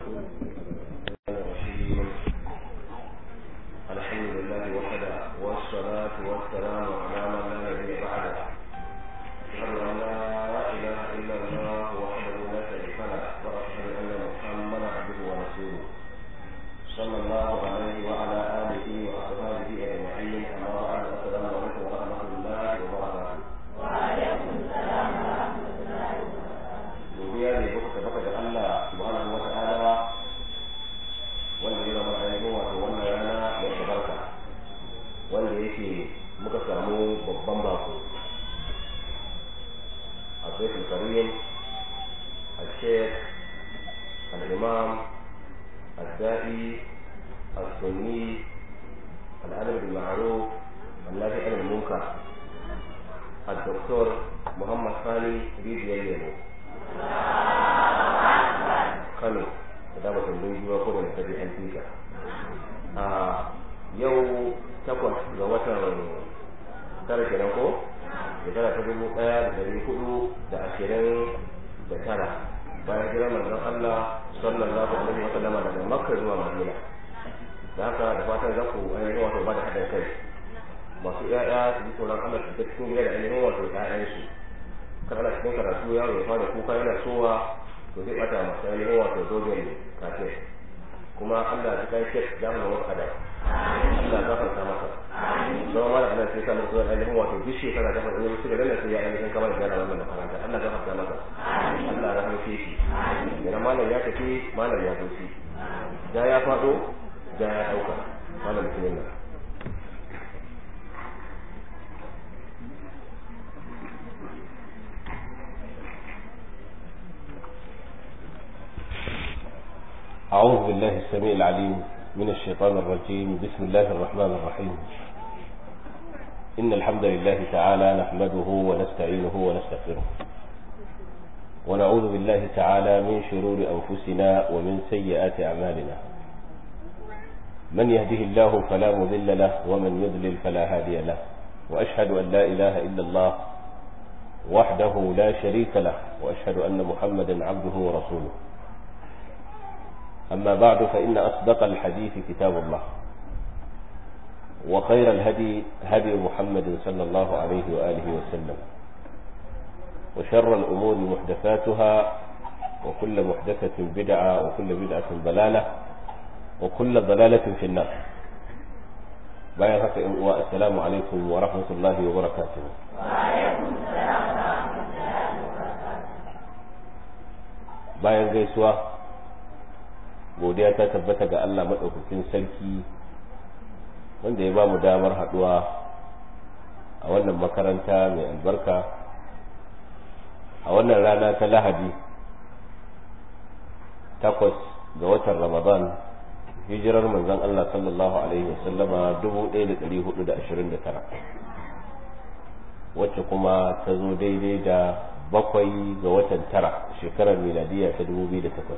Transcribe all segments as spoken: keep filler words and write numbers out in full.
الحمد لله وحده والصلاة والسلام على من لا نبي بعده أشهد أن لا إله إلا الله وحده لا شريك له وأشهد أن محمدا عبده ورسوله صلى الله عليه وعلى آله وأصحابه أجمعين أما بعد السلام عليكم ورحمة الله وبركاته. وعليكم السلام ورحمة الله وبركاته. وبيا لبكة بكة الله سبحانه وتعالى wanda ya zama ainihin wato wannan rana mai albarka wanda yake muka samu babban bako a baitul karim al-sheikh al-imam al-da'i al-sunni al-adab bil-ma'ruf al-nafi al-munkar al-doktor Muhammad Sani rijiyar lemo Kano da dama tambayi biyu ko da kaje an tika a yau takwas ga watan tara kenan ko shekara ta dubu ɗaya da dari hudu da ashirin da tara bayan jiran manzon Allah sallallahu alaihi wa sallama daga Makka zuwa Madina. Da haka da fatan za ku ainihin wato ba da haɗin kai masu ƴaƴa su ji tsoron Allah su cikin gida da ainihin wato ƴaƴansu kan ana cikin karatu yaro ya fara kuka yana sowa to zai bata masu ainihin wato dodon kafin kuma Allah ya kai shek da mu kada Allah ya gafarta masa don wala Allah sai samu zuwa ainihin wato duk shekara da fara yin su da nan sai ya ainihin kamar da wannan makaranta Allah ya gafarta masa Allah ya rahmace shi yana malam ya tafi malam ya zo shi da ya fado da ya dauka malam bismillah. أعوذ بالله السميع العليم من الشيطان الرجيم. بسم الله الرحمن الرحيم. إن الحمد لله تعالى نحمده ونستعينه ونستغفره ونعوذ بالله تعالى من شرور أنفسنا ومن سيئات أعمالنا. من يهده الله فلا مضل له ومن يضلل فلا هادي له وأشهد أن لا إله إلا الله وحده لا شريك له وأشهد أن محمدا عبده ورسوله. أما بعد فإن أصدق الحديث كتاب الله وخير الهدي هدي محمد صلى الله عليه وآله وسلم وشر الأمور محدثاتها وكل محدثة بدعة وكل بدعة ضلالة وكل ضلالة في النار. السلام عليكم ورحمة الله وبركاته. وعليكم السلام ورحمة الله وبركاته. bayan gaisuwa godiya ta tabbata ga Allah maɗaukakin sarki wanda ya ba mu damar haɗuwa a wannan makaranta mai albarka a wannan rana ta Lahadi takwas ga watan Ramadan hijirar manzon Allah sallallahu alaihi wasallama dubu ɗaya da ɗari hudu da ashirin da tara wacce kuma ta zo daidai da bakwai ga watan tara shekarar miladiya ta dubu biyu da takwas.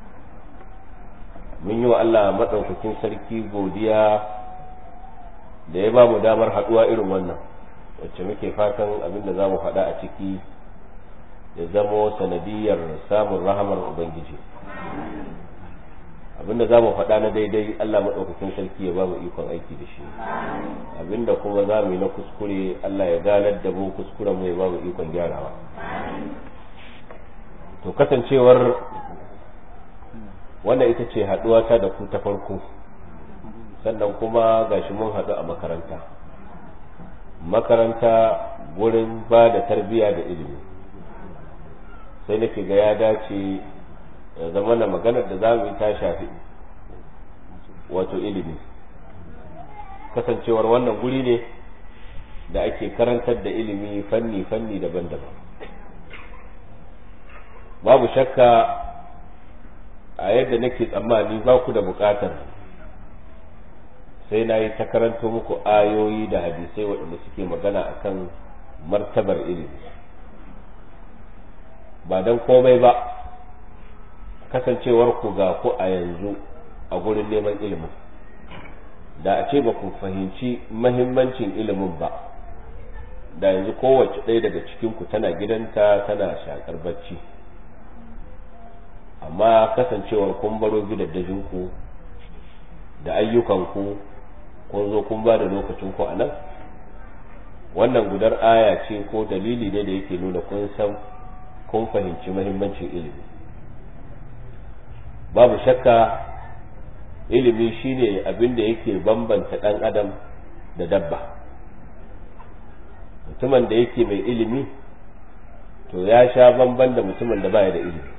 mun yi wa Allah maɗaukakin sarki godiya da ya ba mu damar haɗuwa irin wannan wacce muke fatan abin da za mu faɗa a ciki ya zamo sanadiyar samun rahamar Ubangiji. abin da za mu faɗa na daidai Allah maɗaukakin sarki ya ba mu ikon aiki da shi, abin da kuma za mu yi na kuskure Allah ya ganar da mu kuskuren mu ya ba mu ikon gyarawa. to kasancewar wannan ita ce haɗuwa ta da ku ta farko, sannan kuma gashi mun haɗu a makaranta makaranta gurin ba da tarbiyya da ilimi, sai nake ga ya dace ya zama na maganar da za mu yi ta shafi wato ilimi, kasancewar wannan guri ne da ake karantar da ilimi fanni-fanni daban-daban. babu shakka a yadda nake tsammani ba ku da bukatar sai na yi ta karanto muku ayoyi da hadisai waɗanda suke magana akan martabar ilimi, ba don komai ba kasancewar ku ga ku a yanzu a gurin neman ilimin, da a ce ba ku fahimci mahimmancin ilimin ba da yanzu kowace ɗaya daga cikinku tana gidanta tana shakar bacci. amma kasancewar kun baro gidaddajinku da ayyukanku kun zo kun ba da lokacinku a nan, wannan gudar aya ce ko dalili ne da yake nuna kun san kun fahimci muhimmancin ilimi. Babu shakka ilimi shine abin da yake bambanta ɗan adam da dabba. Mutumin da yake mai ilimi to ya sha bamban da mutumin da baya da ilimi.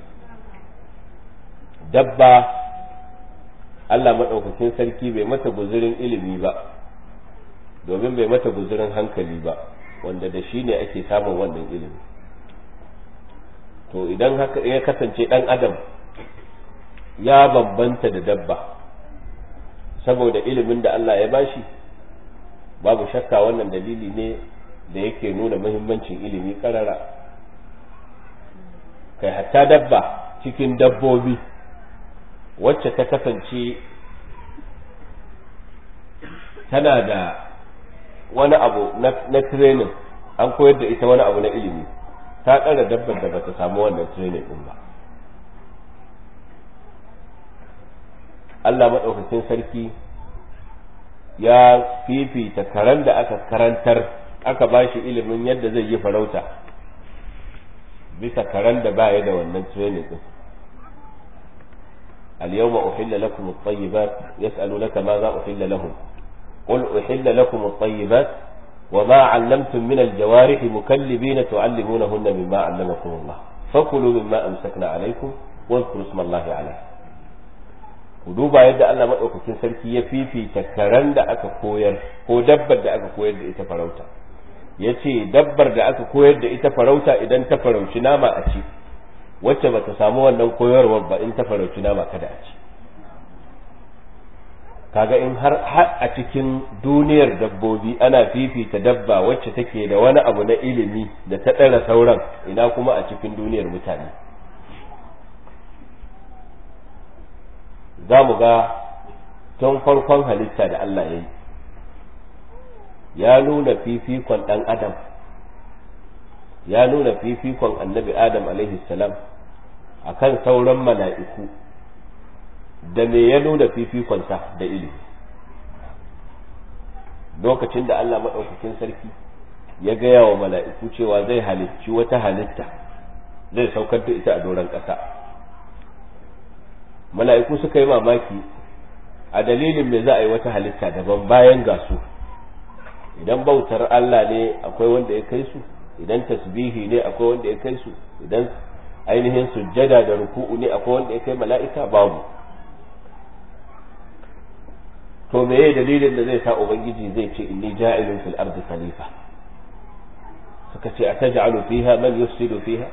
Dabba Allah maɗaukakin sarki bai mata guzurin ilimi ba, domin bai mata guzurin hankali ba, wanda da shi ne ake samun wannan ilimi. To idan haka ya kasance ɗan adam ya bambanta da dabba saboda ilimin da Allah ya bashi, babu shakka wannan dalili ne da yake nuna muhimmancin ilimi karara. Kai hatta dabba cikin dabbobi wacce ta kasance tana da wani abu na training, an koyar da ita wani abu na ilimi, ta ƙara dabbar da bata samu wannan training ɗin ba. Allah maɗaukakin sarki ya fifita karen da aka karantar aka ba shi ilimin yadda zai yi farauta bisa karen da baya da wannan training ɗin. اليوم أحل لكم الطيبات يسألونك ماذا أحل لهم قل أحل لكم الطيبات وما علمتم من الجوارح مكلبين تعلمونهن مما علمكم الله فكلوا مما أمسكنا عليكم واذكروا اسم الله عليه. duba yadda Allah maɗaukakin sarki ya fifita karen da aka koyar ko dabbar da aka koyar da ita farauta, ya ce dabbar da aka koyar da ita farauta idan ta farauci nama a ci, wacce ba ta samu wannan koyarwar ba in ta farauci nama kada a ci. Kaga in har a cikin duniyar dabbobi ana fifita dabba wacce take da wani abu na ilimi da ta ɗara sauran, ina kuma a cikin duniyar mutane. Za mu ga tun farkon halitta da Allah ya yi ya nuna fifikon ɗan adam, ya nuna fifikon annabi Adam alaihi salam akan sauran mala'iku. Da me ya nuna fifikonsa? Da ilimi. Lokacin da Allah maɗaukakin sarki ya gaya wa mala'iku cewa zai halicci wata halitta, zai saukar da ita a doron ƙasa, mala'iku suka yi mamaki a dalilin me za a yi wata halitta daban bayan gasu. Idan bautar Allah ne akwai wanda ya kai su, idan tasbihi ne akwai wanda ya kai su, idan ainihin sujjada da ruku'u ne akwai wanda ya kai mala'ika, babu. To meye dalilin da zai sa ubangiji zai ce inni ja'ilun fil ardi khalifa? suka ce ataj'alu fiha man yufsidu fiha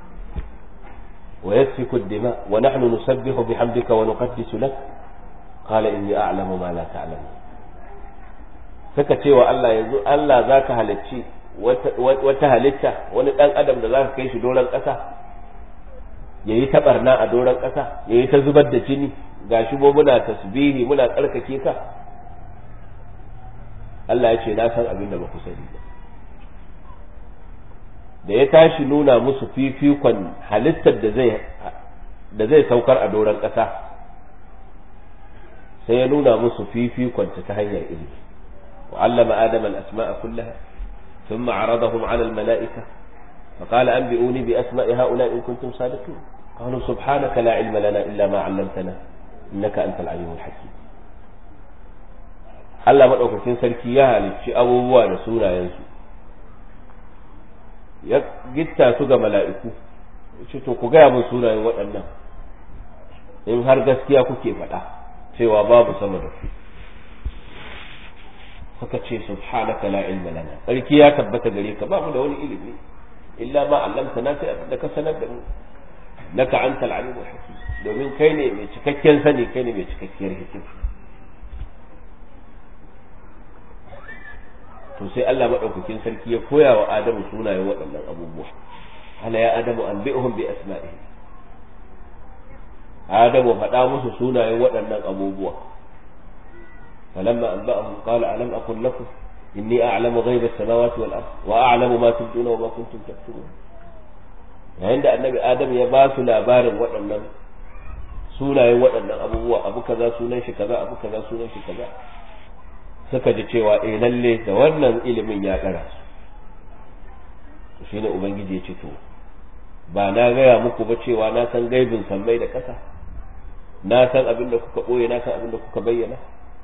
wa yasfiku ad-dima wa nahnu nusabbihu bihamdika wa nuqaddisu lak qala inni a'lamu ma la ta'lamun. suka ce wa Allah yanzu Allah zaka halicci wata halitta, wani dan adam da zaka kai shi doron ƙasa yayi ta barna a doron ƙasa, yayi ta zubar da jini, gashi mu muna tasbihi muna tsarkake ka. Allah ya ce na san abin da ba ku sani ba. Da ya tashi nuna musu fifikon halittar da zai da zai saukar a doron ƙasa, sai ya nuna musu fifikon ta hanyar ilimi. wa allama adama al-asma'a kullaha thumma 'aradahum 'ala al-mala'ika فقال أنبئوني بأسماء هؤلاء إن كنتم صادقين قالوا سبحانك لا علم لنا إلا ما علمتنا إنك أنت العليم الحكيم. Allah maɗaukakin sarki ya halicci abubuwa da sunayensu, ya gitta su ga mala'iku, ce to ku gaya min sunayen waɗannan in har gaskiya kuke faɗa cewa babu sama da ku. Suka ce subhanaka la ilma lana, sarki ya tabbata gare ka, babu da wani ilimi illa ma allamtana, sai abin da ka sanar da mu, naka anta al-alim al-hakim, domin kai ne mai cikakken sani, kai ne mai cikakkiyar hikima. To sai Allah madaukakin sarki ya koya wa Adamu sunayen waɗannan abubuwa. Hala ya Adamu anbi'uhum bi asma'ihi. Adamu faɗa musu sunayen waɗannan abubuwa. Falamma anba'ahum qala alam aqul lakum inni a'lamu ghaiba as-samawati wal ard wa a'lamu ma tubduna wa ma kuntum taktubun. Yayin da Annabi Adam ya ba su labarin waɗannan sunayen waɗannan abubuwa, abu kaza sunan shi kaza, abu kaza sunan shi kaza, suka ji cewa eh lalle da wannan ilimin ya ƙara su. Shine ubangiji ya ce to ba na gaya muku ba cewa na san gaibin sammai da ƙasa, na san abin da kuka ɓoye, na san abin da kuka bayyana.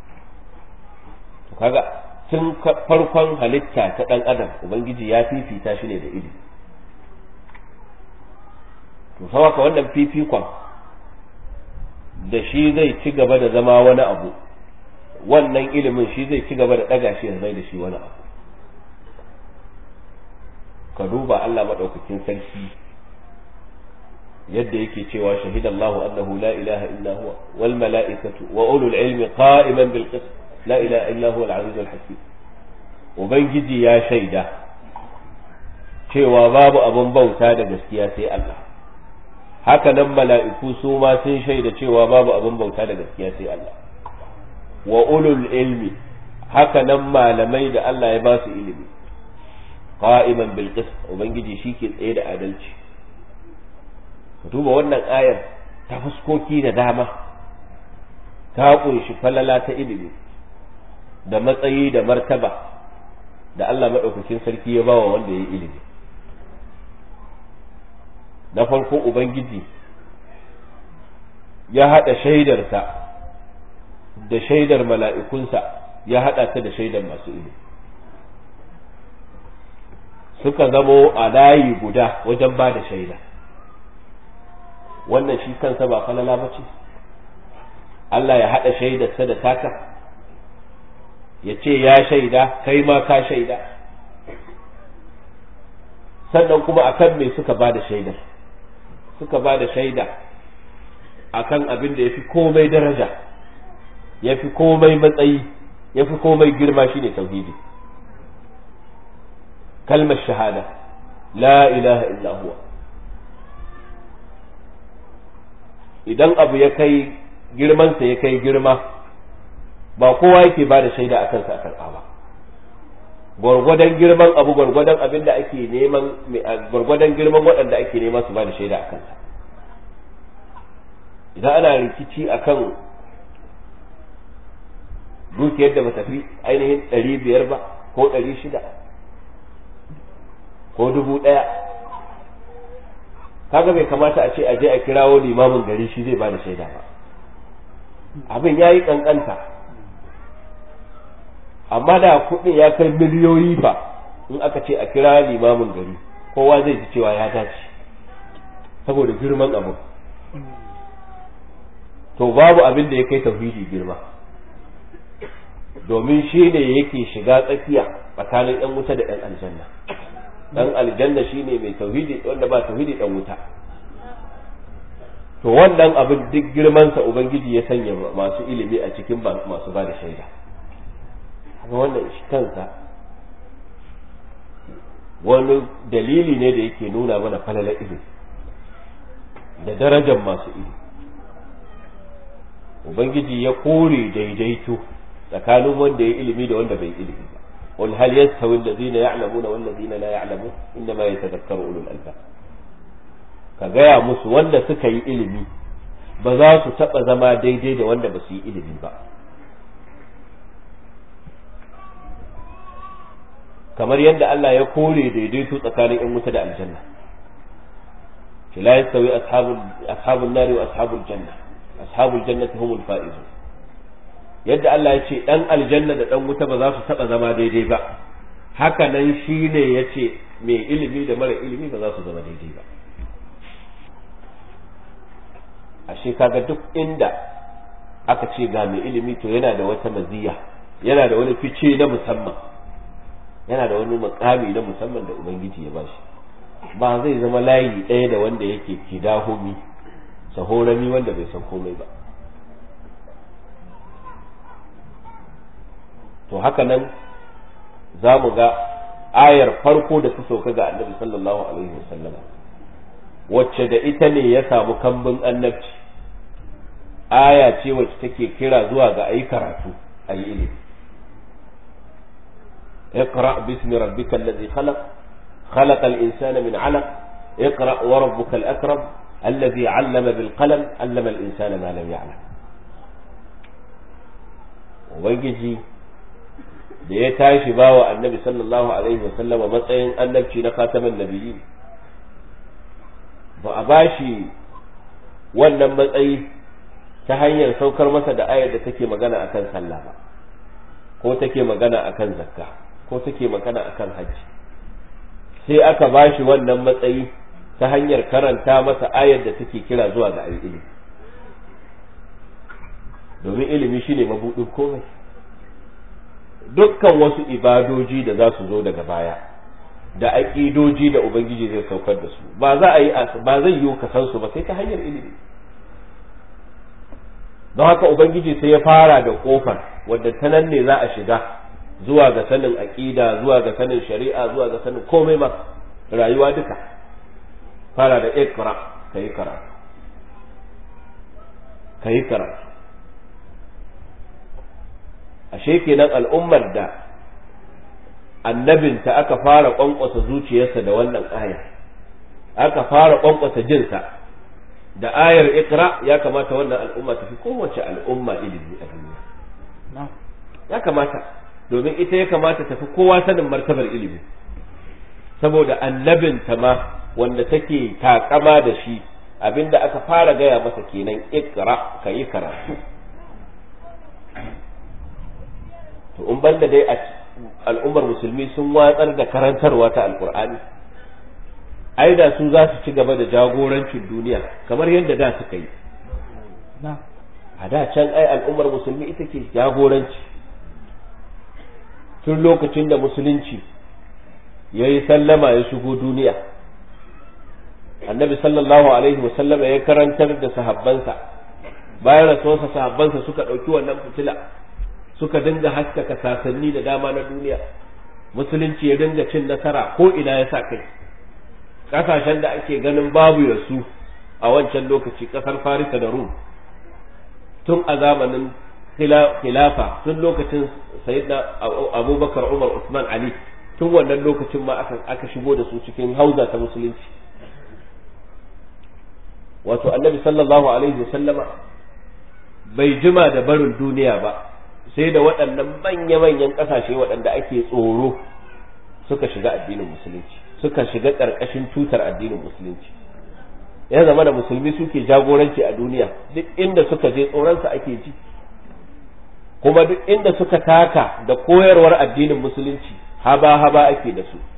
To kaga tun farkon halitta ta ɗan adam ubangiji ya fifita shi ne da ilimi. To saboda wannan fifikon da shi zai ci gaba da zama wani abu, wannan ilimin shi zai ci gaba da ɗaga shi ya zai da shi wani abu. Ka duba Allah maɗaukakin sarki yadda yake cewa shahidallahu annahu la ilaha illa huwa wal mala'ikatu wa ulul ilmi qa'iman bil qist la ilaha illa huwa al azizul hakim. Ubangiji ya shaida cewa babu abin bauta da gaskiya sai Allah, haka nan mala'iku su ma sun shaida cewa babu abin bauta da gaskiya sai Allah. Wa ulul ilmi, haka nan malamai da Allah ya ba su ilimi, qa'iman bil qist, ubangiji shi ke tsaye da adalci. Duba wannan ayar ta fuskoki da dama, ta kunshi falala ta ilimi da matsayi da martaba da Allah maɗaukakin sarki ya bawa wanda ya yi ilimi. Na farko ubangiji ya haɗa shaidarsa da shaidar mala'ikunsa, ya haɗa ta da shaidar masu ilimi, suka zamo a layi guda wajen ba da shaida. Wannan shi kansa ba falala ba ce, Allah ya haɗa shaidarsa da taka, ya ce ya shaida kai ma ka shaida. Sannan kuma akan me suka ba da shaidar? Suka ba da shaida akan abin da ya fi komai daraja, ya fi komai matsayi, ya fi komai girma, shine tauhidi, kalmar shahada, la ilaha illa huwa. Idan abu ya kai girmansa ya kai girma, ba kowa yake ba da shaida a kansa a karɓa ba. Gwargwadon girman abu, gwargwadon abin da ake neman, gwargwadon girman waɗanda ake nema su ba da shaida a kansa. Idan ana rikici a kan dukiyar da ba tafi ainihin ɗari biyar ba, ko ɗari shida, ko dubu ɗaya, kaga bai kamata a ce a je a kirawo limamin gari shi zai ba da shaida ba. Abin ya yi ƙanƙanta, amma da kuɗin ya kai miliyoyi fa, in aka ce a kira limamin gari kowa zai ji cewa ya dace saboda girman abu. To babu abin da ya kai tauhidi girma, domin shi ne yake shiga tsakiya tsakanin ɗan wuta da ɗan aljanna. Ɗan aljanna shi ne mai tauhidi, wanda ba tauhidi ɗan wuta. To wannan abin duk girmansa ubangiji ya sanya masu ilimi a cikin masu ba da shaida. Wannan shi kansa wani dalili ne da yake nuna mana falalar ilimi da darajar masu ilimi. Ubangiji ya kore daidaito tsakanin wanda ya ilimi da wanda bai ilimi ba. Qul hal yastawi alladhina ya'lamuna wal ladina la ya'lamun innama yatadhakkaru ulul albab. Ka gaya musu wanda suka yi ilimi ba za su taɓa zama daidai da wanda ba su yi ilimi ba. Kamar yadda Allah ya kore daidaito tsakanin ‘yan wuta da aljanna. La yastawi ashabun nari wa ashabul janna, ashabul jannati humul faizun. Yadda Allah ya ce ɗan aljanna da ɗan wuta ba za su taɓa zama daidai ba, haka nan shi ne ya ce mai ilimi da mara ilimi ba za su zama daidai ba. Ashe kaga duk inda aka ce ga mai ilimi to yana da wata maziya, yana da wani fice na musamman, yana da wani makami na musamman da Ubangiji ya bashi. Ba zai zama layi ɗaya da wanda yake kidahumi sahorami wanda bai san komai ba. To haka nan za mu ga ayar farko da ta sauka ga annabi sallallahu alaihi wasallam, wacce da ita ne ya samu kambin annabci. Aya ce wacce take kira zuwa ga ayi karatu, ayi ilimi. اقرأ باسم ربك الذي خلق خلق الإنسان من علق اقرأ وربك الأكرم allazi 'allama bil qalam 'allama al insana ma lam ya'lam. ubangiji da ya tashi bawa annabi sallallahu alaihi wa sallama matsayin annabci na khataman nabiyyi ba a bashi wannan matsayi ta hanyar saukar masa da ayar da take magana akan sallah ba, ko take magana akan zakka, ko take magana akan hajji. sai aka bashi wannan matsayi ta hanyar karanta masa ayar da take kira zuwa ga ilimi, domin ilimi shine mabudin komai. dukkan wasu ibadoji da za su zo daga baya da aƙidoji da ubangiji zai saukar da su ba za a yi ba zai yi ka san su ba sai ta hanyar ilimi. don haka ubangiji sai ya fara da kofar wadda ta nan ne za a shiga zuwa ga sanin aqida, zuwa ga sanin shari'a, zuwa ga sanin komai ma rayuwa duka. fara da ikra, kai karatu kai karatu ashe kenan al'ummar da annabinta aka fara kwankwasa zuciyarsa da wannan aya, aka fara kwankwasa jinsa da ayar ikra, ya kamata wannan al'umma ta fi kowace al'umma ilimi a duniya. ya kamata, domin ita ya kamata ta fi kowa sanin martabar ilimi, saboda annabinta ma wanda take takama da shi abinda aka fara gaya masa kenan ikra, ka yi karatu. to in banda dai al'ummar musulmi sun watsar da karantarwa ta alkur'ani, ai da su za su ci gaba da jagorancin duniya kamar yadda da suka yi. a da can ai al'ummar musulmi ita ke jagoranci tun lokacin da musulunci ya yi sallama ya shigo duniya. annabi sallallahu alaihi wasallama ya karantar da sahabbansa, bayan rasuwarsa sahabbansa suka ɗauki wannan fitila suka dinga haskaka sasanni da dama na duniya. musulunci ya dinga cin nasara ko ina ya sa kai. kasashen da ake ganin babu yasu a wancan lokaci, kasar Farisa da Rum, tun a zamanin khilafa, tun lokacin sayyidina Abubakar, Umar, Usman, Ali, tun wannan lokacin ma aka aka shigo da su cikin hauza ta musulunci. wato annabi sallallahu alaihi wasallama bai jima da barin duniya ba sai da waɗannan manya-manyan ƙasashe waɗanda ake tsoro suka shiga addinin musulunci, suka shiga ƙarƙashin tutar addinin musulunci. ya zama da musulmi suke jagoranci a duniya, duk inda suka je tsoronsa ake ji, kuma duk inda suka taka da koyarwar addinin musulunci haba-haba ake da su.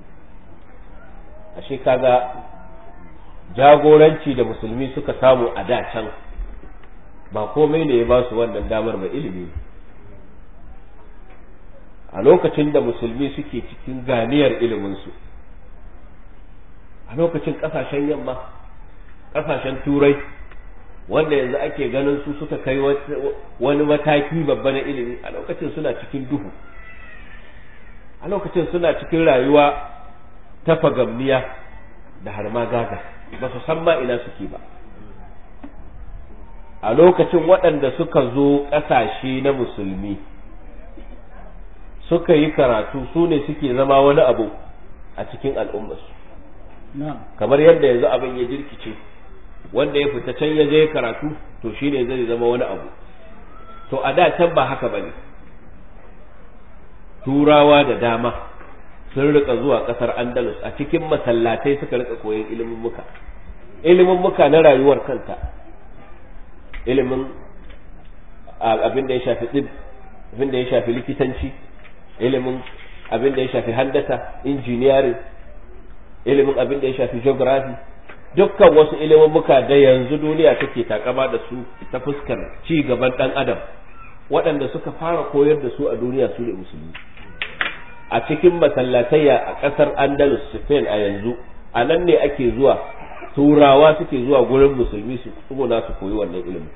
ashe kaga jagoranci da musulmi suka samu a da can ba komai ne ya ba su wannan damar ba, ilimi. a lokacin da musulmi suke cikin ganiyar iliminsu, a lokacin kasashen yamma, kasashen turai wanda yanzu ake ganin su suka kai wani mataki babba na ilimi, a lokacin suna cikin duhu, a lokacin suna cikin rayuwa ta fagamniya da harma gaga, ba su san ma ina suke ba. a lokacin waɗanda suka zo ƙasashe na musulmi suka yi karatu su ne suke zama wani abu a cikin al'ummarsu, kamar yadda yanzu abin ya jirkice, wanda ya fita can ya je karatu to shi ne zai zama wani abu. to a da can ba haka ba ne. turawa da dama sun rika zuwa ƙasar Andalus, a cikin masallatai suka rika koyon ilimin muka ilimin muka na rayuwar kanta, ilimin abin da ya shafi tsib, abin da ya shafi likitanci, ilimin abin da ya shafi handasa, engineering, ilimin abin da ya shafi geography, dukkan wasu ilimin muka da yanzu duniya take takama da su ta fuskar ci gaban dan adam, waɗanda suka fara koyar da su a duniya su ne musulmi. a cikin masallatayya a ƙasar Andalus, Spain a yanzu, a nan ne ake zuwa, turawa suke zuwa gurin musulmi su tsuguna su koyi wannan ilimin.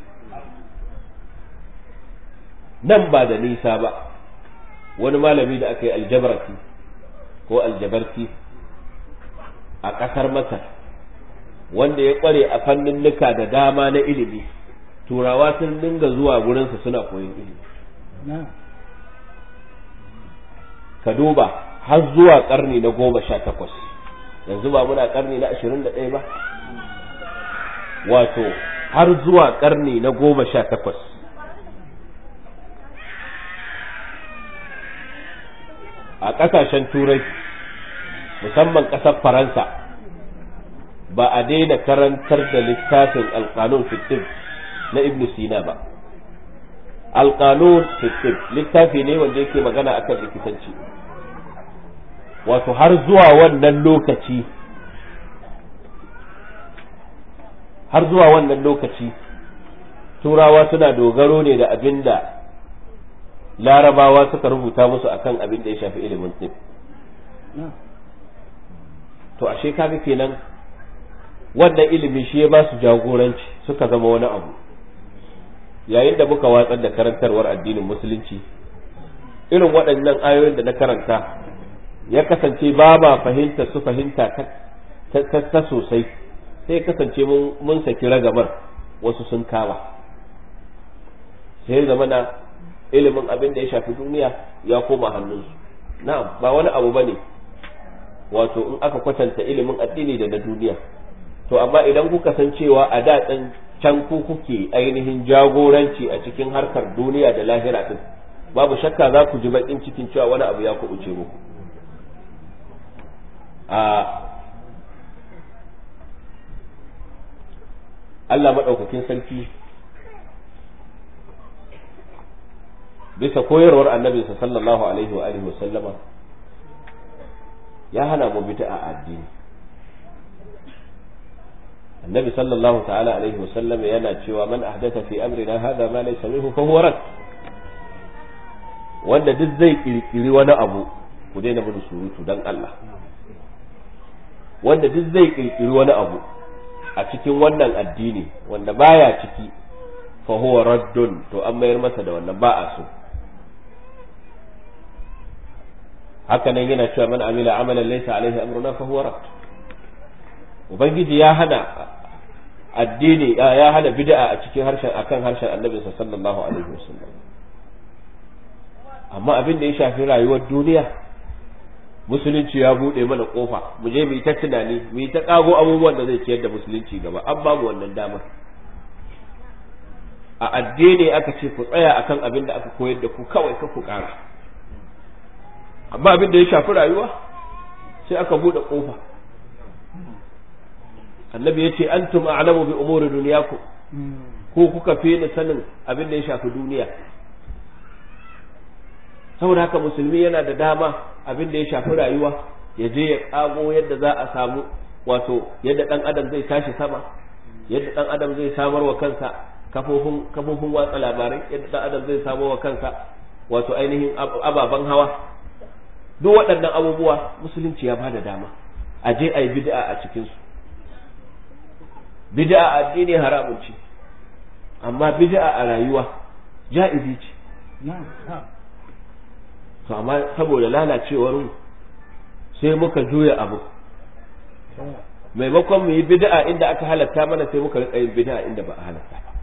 nan ba da nisa ba, wani malami da aka yi aljabarti ko aljabarti a ƙasar Masar, wanda ya ƙware a fannin nuka da dama na ilimi, turawa sun dinga zuwa gurinsa suna koyon ilimi. ka duba har zuwa ƙarni na goma sha takwas, yanzu ba muna ƙarni na ashirin da ɗaya ba, wato har zuwa ƙarni na goma sha takwas a ƙasashen turai musamman ƙasar faransa ba a daina karantar da littafin alƙanun fitif na ibn sina ba. alƙanun fitif littafi ne wanda yake magana akan likitanci, wato har zuwa wannan lokaci har zuwa wannan lokaci turawa suna dogaro ne da abin da larabawa suka rubuta musu akan abin da ya shafi ilimin tib. to ashe kaga kenan wannan ilimi shi ya ba su jagoranci suka zama wani abu. yayin da muka watsar da karantarwar addinin musulunci, irin waɗannan ayoyin da na karanta ya kasance ba ma fahimta su fahimta ta sosai, sai kasance mun saki ragamar wasu sun kama, sai zama na ilimin abin da ya shafi duniya ya koma hannunsu. na'am ba wani abu bane wato in aka kwatanta ilimin addini da na duniya, to amma idan kuka san cewa a da ɗin can ku kuke ainihin jagoranci a cikin harkar duniya da lahira din, babu shakka za ku ji bakin cikin cewa wani abu ya kubuce muku. a Allah maɗaukakin sarki bisa koyarwar annabinsa sallallahu alaihi wa alihi wa sallama ya hana mu bid'a a addini. annabi sallallahu ta'ala alaihi wa sallama yana cewa man ahdatha fi amrina hadha ma laysa minhu fa huwa rad. wanda duk zai kirkiri wani abu, ku daina bin surutu dan Allah, wanda duk zai kirkiri wani abu a cikin wannan addini wanda baya ciki fa huwa raddun, to an mayar masa da wannan ba a so. haka nan yana cewa man amila amalan laysa alaihi amruna fa huwa radd. ubangiji ya hana addini ya hana bid'a a cikin harshen akan harshen annabi sallallahu alaihi wasallam. amma abin da ya shafi rayuwar duniya, musulunci ya bude mana kofa mu je mu yi ta tunani, mu yi ta kago abubuwan da zai ciyar da musulunci gaba, an babu wannan damar. a addini aka ce ku tsaya akan abin da aka koyar da ku kawai, ka ku kara. amma abin da ya shafi rayuwa sai aka bude kofa. annabi yace antum a'lamu bi umuri dunyakum, ko kuka fi ni sanin abin da ya shafi duniya. saboda haka musulmi yana da dama abin da ya shafi rayuwa ya je ya kago yadda za a samu, wato yadda dan adam zai tashi sama, yadda dan adam zai samar wa kansa kafofin kafofin watsa labarai, yadda dan adam zai samar wa kansa wato ainihin ababen hawa. duk waɗannan abubuwa musulunci ya bada dama a je a yi bid'a a cikin su. bid'a addini haramun ce, amma bid'a a rayuwa ja'izi ce. to amma saboda lalacewar sai muka juya abu, maimakon mu yi bid'a inda aka halatta mana sai muka rika yin bid'a inda ba a halatta ba.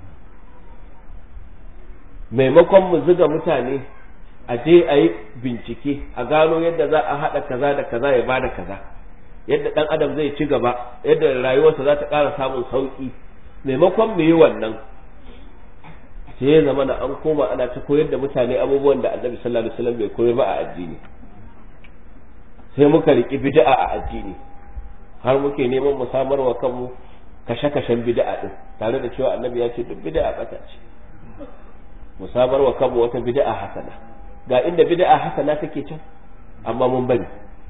maimakon mu zuga mutane a je a yi bincike a gano yadda za a haɗa kaza da kaza ya bada kaza, yadda ɗan adam zai ci gaba, yadda rayuwarsa za ta ƙara samun sauƙi, maimakon mu yi wannan sai ya zama na an koma ana ta koyar da mutane abubuwan da annabi sallallahu alaihi wasallam bai koyar ba a addini. sai muka riƙi bid'a a addini, har muke neman mu samar wa kanmu kashe-kashen bid'a din, tare da cewa annabi ya ce duk bid'a bata ce. mu samar wa kanmu wata bid'a hasana, ga inda bid'a hasana take can, amma mun bari.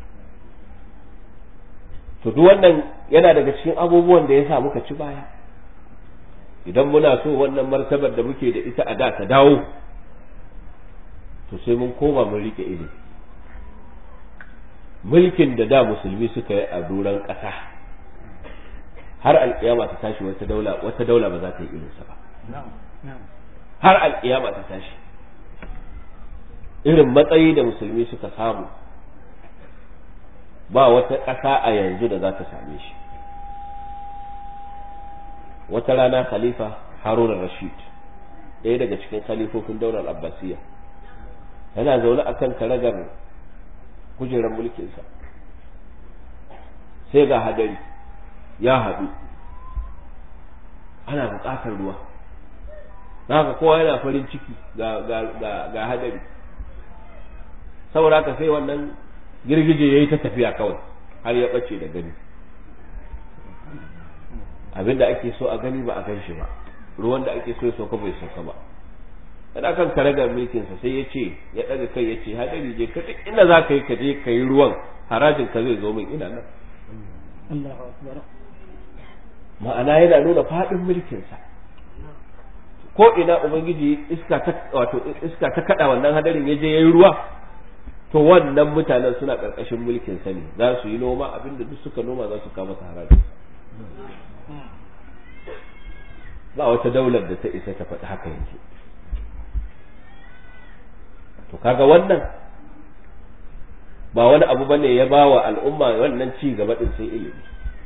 to duk wannan yana daga cikin abubuwan da yasa muka ci baya. idan muna so wannan martabar da muke da ita a da ta dawo, to sai mun koma mun rike ilimi. mulkin da da musulmi suka yi a doron ƙasa har alƙiyama ta tashi, wata daula wata daula ba za ta yi irinsa ba. har alƙiyama ta tashi, irin matsayi da musulmi suka samu ba wata ƙasa a yanzu da za ta same shi. wata rana khalifa Harun Rashid, ɗaya daga cikin khalifofin daular Abbasiyya, yana zaune akan karagar kujerar mulkinsa, sai ga hadari ya haɗu ana buƙatar ruwa haka kowa yana farin ciki ga ga ga, ga hadari saboda haka sai wannan girgije yayi ta tafiya kawai har ya bace da gani abinda ake so a gani ba a gan shi ba ruwan da ake so ya sauka bai sauka ba yana kan karagar mulkin sa sai ya ce ya daga kai ya ce hadari je ka inda za ka yi ka je ka yi ruwan harajin ka zai zo min ina nan Allahu akbar ma'ana yana nuna fadin mulkin sa ko ina ubangiji iska ta wato iska ta kada wannan hadarin ya je yayi ruwa to wannan mutanen suna karkashin mulkin sa ne za su yi noma abinda duk suka noma za su kama haraji ba wata daular da ta isa ta faɗi haka yake to kaga wannan ba wani abu bane ya ba wa al'umma wannan ci gaba din sai ilimi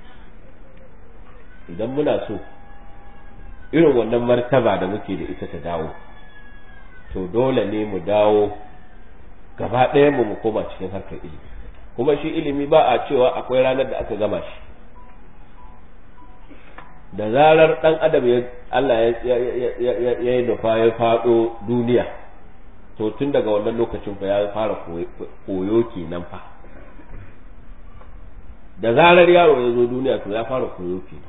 idan muna so irin wannan martaba da muke da ita ta dawo to dole ne mu dawo gaba ɗaya mu mu koma cikin harkar ilimi kuma shi ilimi ba a cewa akwai ranar da aka gama shi da zarar ɗan adam ya Allah ya yi nufa ya faɗo duniya to tun daga wannan lokacin fa ya fara koyo kenan fa da zarar yaro ya zo duniya to ya fara koyo kenan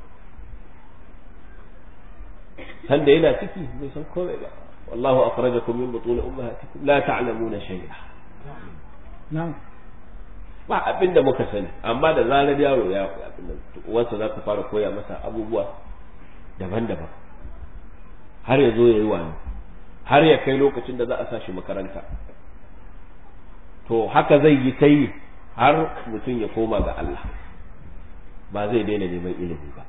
sanda yana ciki bai san komai ba wallahu akhrajakum min butun ummahatikum la ta'lamuna shay'a na'am ba abinda muka sani amma da zarar yaro ya abinda uwarsa za ta fara koya masa abubuwa daban-daban har ya zo ya yi wani har ya kai lokacin da za a sa shi makaranta to haka zai yi ta yi har mutum ya koma ga Allah ba zai daina neman ilimi ba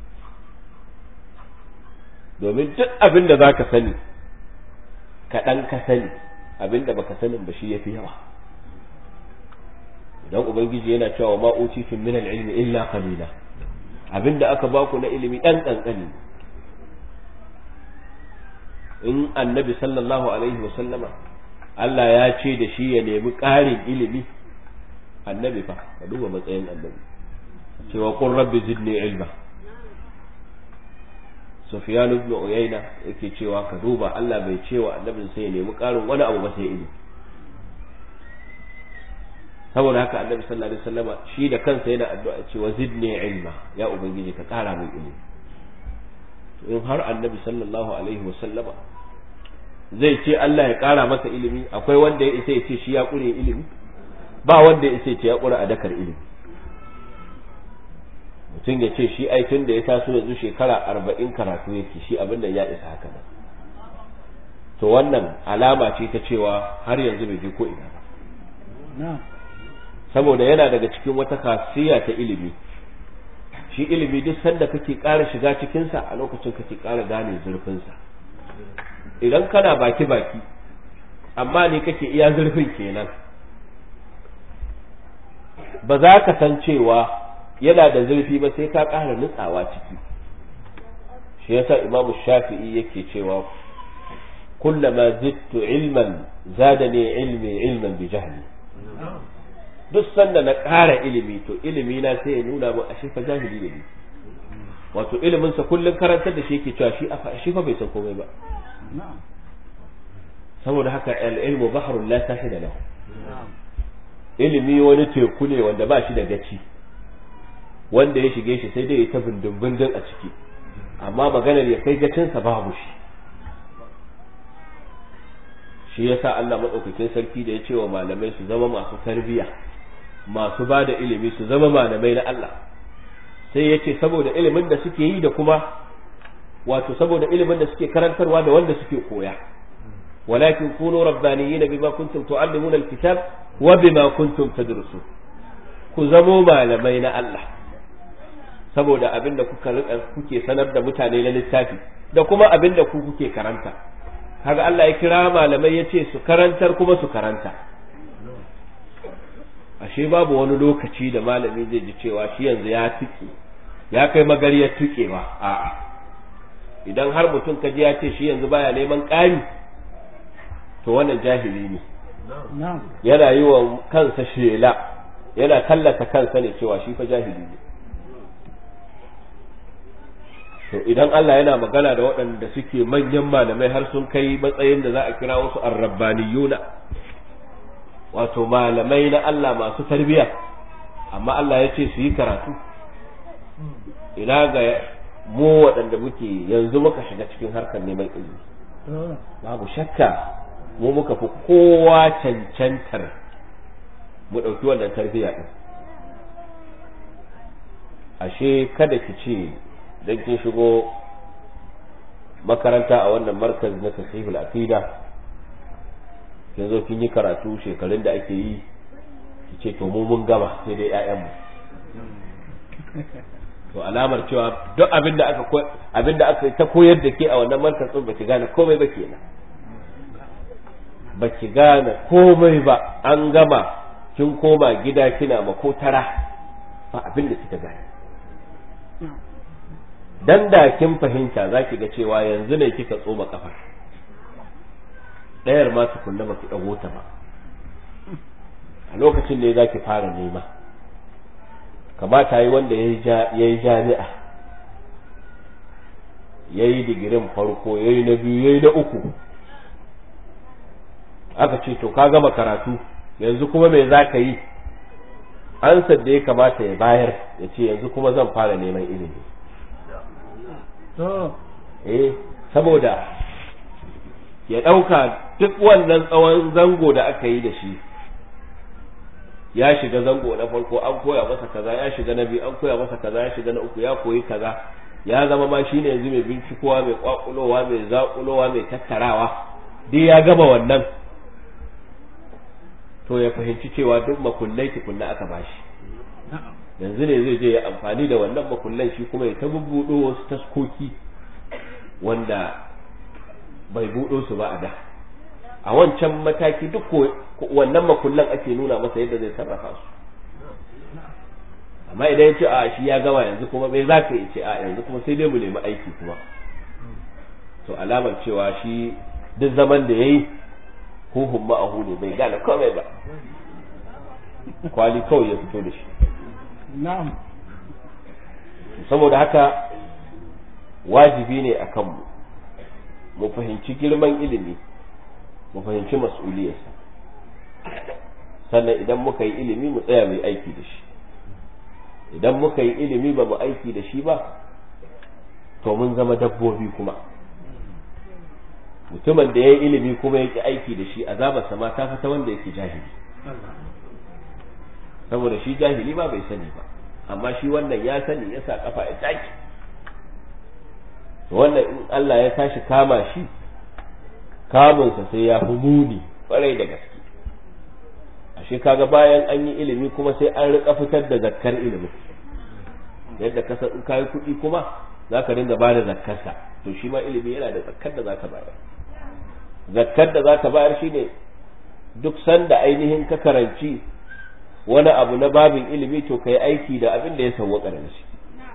domin duk abin da za ka sani kaɗan ka sani abin da baka sanin ba shi ya fi yawa idan ubangiji yana cewa ma utitum min al-ilmi illa qalila abin da aka baku na ilimi ɗan ƙanƙani in annabi sallallahu alaihi wa sallama Allah ya ce da shi ya nemi ƙarin ilimi annabi fa ka duba matsayin annabi cewa qur rabbi zidni ilma Sufyan ibn Uyayna yake cewa ka duba Allah bai cewa annabin sai ya nemi ƙarin wani abu ba sai ilimi saboda haka annabi sallallahu alaihi wasallama shi da kansa yana addu'a cewa zidni ilma ya ubangiji ka ƙara min ilimi in har annabi sallallahu alaihi wasallama zai ce Allah ya ƙara masa ilimi akwai wanda ya isa ya ce shi ya ƙure ilimi ba wanda ya isa ya ce ya ƙure a dakar ilimi mutum ya ce shi aikin da ya taso yanzu shekara arba'in karatu yake shi abin da ya isa haka nan to wannan alama ce ta cewa har yanzu bai je ko ina ba saboda yana daga cikin wata kasiya ta ilimi shi ilimi duk sanda kake ƙara shiga cikinsa a lokacin kake ƙara gane zurfinsa idan kana baki baki amma ne kake iya zurfin kenan ba za ka san cewa yana da zurfi ba sai ka ƙara nutsawa ciki shi yasa imamu shafi'i yake cewa kullama zittu ilman zadani ilmi ilman bi jahli duk sanda na ƙara ilimi to ilimi na sai ya nuna mu ashe fa jahili ne wato ilimin sa kullun karantar da shi yake cewa shi afa shi fa bai san komai ba saboda haka al-ilmu bahrun la sahila lahu ilimi wani teku ne wanda ba shi da gaci wanda ya shige shi sai dai ya ta bindin bindin a ciki amma maganar ya kai gacin sa babu shi shi yasa Allah madaukakin sarki da ya ce wa malamai su zama masu tarbiya masu ba da ilimi su zama malamai na Allah sai ya ce saboda ilimin da suke yi da kuma wato saboda ilimin da suke karantarwa da wanda suke koya walakin kunu rabbaniyina bima kuntum tu'allimuna alkitab wa bima kuntum tadrusun ku zamo malamai na Allah saboda abinda kuka kuke sanar da mutane na littafi da kuma abinda ku kuke karanta kaga Allah ya kira malamai ya ce su karantar kuma su karanta ashe babu wani lokaci da malami zai ji cewa shi yanzu ya tuke ya kai magariyar tukewa a'a idan har mutum kaji ya ce shi yanzu baya neman ƙari to wannan jahili ne yana yi wa kansa shela yana tallata kansa ne cewa shi fa jahili ne to idan Allah yana magana da waɗanda suke manyan malamai har sun kai matsayin da za a kira wasu arrabbaniyuna wato malamai na Allah masu tarbiya amma Allah ya ce su yi karatu ina ga mu waɗanda muke yanzu muka shiga cikin harkar neman ilimi babu shakka mu muka fi kowa cancantar mu ɗauki wannan tarbiya ɗin ashe kada ki ce dan kin shigo makaranta a wannan markaz na tasihul aqida kin zo kin yi karatu shekarun da ake yi ki ce to mu mun gama sai dai ƴaƴan mu to alamar cewa duk abinda aka abinda aka ta koyar da ke a wannan markaz din baki gane komai ba kenan baki gane komai ba an gama kin koma gida kina makotara ba abinda kika gane dan da kin fahimta zaki ga cewa yanzu ne kika tsoma kafar ɗayar ma tukunna ba ki dago ta ba a lokacin ne zaki fara nema kamata yi wanda yayi jami'a yayi digirin farko yayi na biyu yayi na uku aka ce to ka gama karatu yanzu kuma me zaka yi ansar da ya kamata ya bayar ya ce yanzu kuma zan fara neman ilimi eh saboda ya ɗauka duk wannan tsawon zango da aka yi da shi ya shiga zango na farko an koya masa kaza ya shiga na biyu an koya masa kaza ya shiga na uku ya koyi kaza ya zama ma shine yanzu mai bincikowa mai kwakulowa mai zakulowa mai tattarawa duk ya gama wannan to ya fahimci cewa duk makullai tukunna aka bashi yanzu ne zai je ya amfani da wannan makullan shi kuma ya ta bubbudo wasu taskoki wanda bai budo su ba a da a wancan mataki duk wannan makullan ake nuna masa yadda zai sarrafa su amma idan ya ce a shi ya gama yanzu kuma bai za ka yi ce a yanzu kuma sai dai mu nemi aiki kuma to alamar cewa shi duk zaman da ya yi huhun ma'ahu ne bai gane komai ba kwali kawai ya fito da shi na'am saboda haka wajibi ne a kanmu mu fahimci girman ilimi mu fahimci mas'uliyarsa sannan idan muka yi ilimi mu tsaya mai aiki da shi idan muka yi ilimi ba mu aiki da shi ba to mun zama dabbobi kuma mutumin da ya yi ilimi kuma yake aiki da shi azabarsa ma ta fita wanda yake jahili saboda shi jahili ma bai sani ba amma shi wannan ya sani ya sa kafa ya taki wannan in Allah ya tashi kama shi kamunsa sai ya fi muni kwarai da gaske ashe kaga bayan an yi ilimi kuma sai an rika fitar da zakkar ilimi yadda ka san in kayi kuɗi kuma za ka dinga bada zakkarsa to shi ma ilimi yana da zakkar da za ka bayar zakkar da za ka bayar shine duk sanda ainihin ka karanci wani abu na babin ilimi to kai aiki da abin da ya sauwaka da shi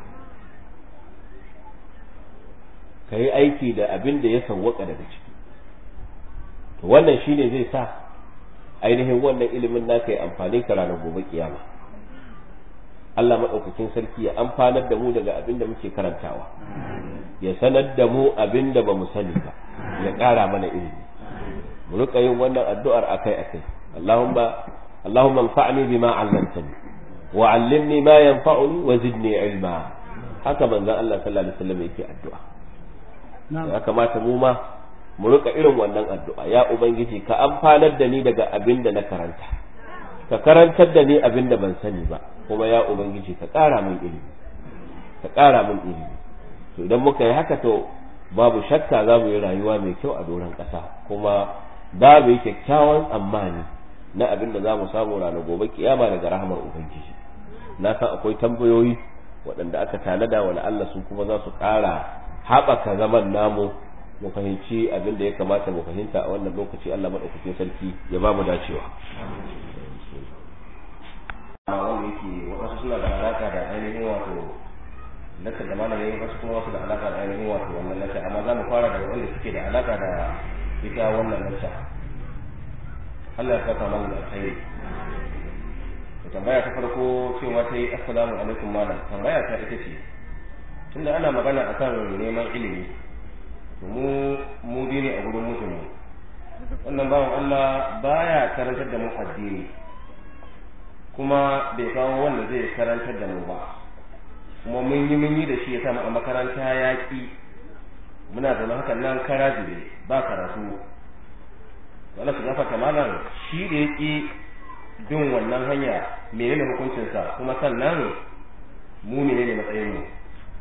kai aiki da abin da ya sauwaka daga ciki to wannan shine zai sa ainihin wannan ilimin naka ya amfani ka ranar gobe kiyama Allah madaukakin sarki ya amfanar da mu daga abin da muke karantawa ya sanar da mu abin da bamu sani ba ya ƙara mana ilimi mu rika yin wannan addu'ar akai akai Allahumma اللهم انفعني بما علمتني وعلمني ما ينفعني وزدني علما haka manzon Allah sallallahu alaihi wasallam yake addu'a ya kamata mu ma mu rika irin wannan addu'a ya ubangiji ka amfanar da ni daga abin da na karanta ka karantar da ni abin da ban sani ba kuma ya ubangiji ka ƙara min ilimi ka ƙara min ilimi to idan muka yi haka to babu shakka za mu yi rayuwa mai kyau a doron ƙasa kuma za mu yi kyakkyawan tsammani na abin da za mu samu ranar gobe kiyama daga rahamar ubangiji na san akwai tambayoyi waɗanda aka tanada wa Allah su kuma za su ƙara haɓaka zaman namu mu fahimci abin da ya kamata mu fahimta a wannan lokaci Allah maɗaukakin sarki ya ba mu dacewa wanda yake wasu suna da alaƙa da ainihin wato lakar da malamai wasu kuma wasu da alaƙa da ainihin wato wannan lakar amma za mu fara da wanda suke da alaƙa da ita wannan lakar Allah ya saka mana da alkhairi. Tambaya ta farko cewa ta yi assalamu alaikum malam. Tambaya ta ita ce tunda ana magana akan neman ilimi mu mu ne a gurin mutum wannan bawan Allah baya karantar da mu addini kuma bai kawo wanda zai karantar da mu ba kuma mun yi mun yi da shi ya samu a makaranta ya ki muna zama hakan nan kara zube ba karatu wala su gafa kamalan shi da ya ki bin wannan hanya menene hukuncinsa kuma sannan mu menene matsayin mu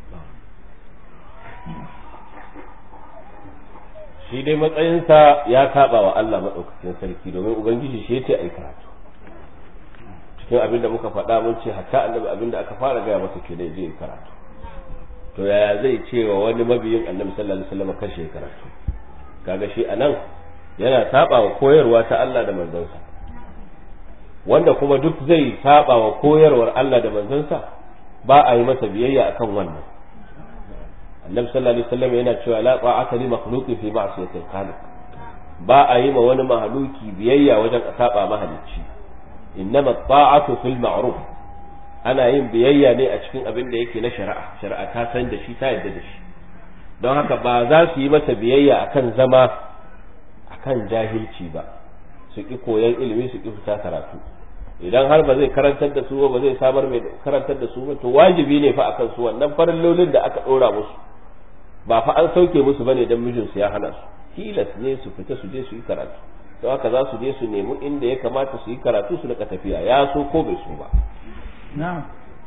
shi dai matsayinsa ya saba wa Allah maɗaukakin sarki domin ubangiji shi yace ai karatu cikin abinda muka faɗa mun ce hatta annabi abinda aka fara gaya masa ke da je karatu to yaya zai ce wa wani mabiyin annabi sallallahu alaihi wasallam kashe karatu kaga shi anan yana saba wa koyarwa ta Allah da manzonsa wanda kuma duk zai saba wa koyarwar Allah da manzonsa ba a yi masa biyayya akan wannan annabi sallallahu alaihi wasallam yana cewa la ta'ata li makhluqin fi ma'siyati al-khaliq ba a yi ma wani mahaluki biyayya wajen saba mahalicci innama ta'atu fil ma'ruf ana yin biyayya ne a cikin abin da yake na shari'a shari'a ta san da shi ta yadda da shi don haka ba za su yi masa biyayya akan zama akan jahilci ba su ki koyan ilimi su ki fita karatu idan har ba zai karantar da su ba zai samar mai karantar da su ba to wajibi ne fa akan su wannan farillolin da aka dora musu ba fa an sauke musu bane dan mijinsu ya hana su tilas ne su fita su je su yi karatu to haka za su je su nemi inda ya kamata su yi karatu su rika tafiya ya so ko bai so ba na'am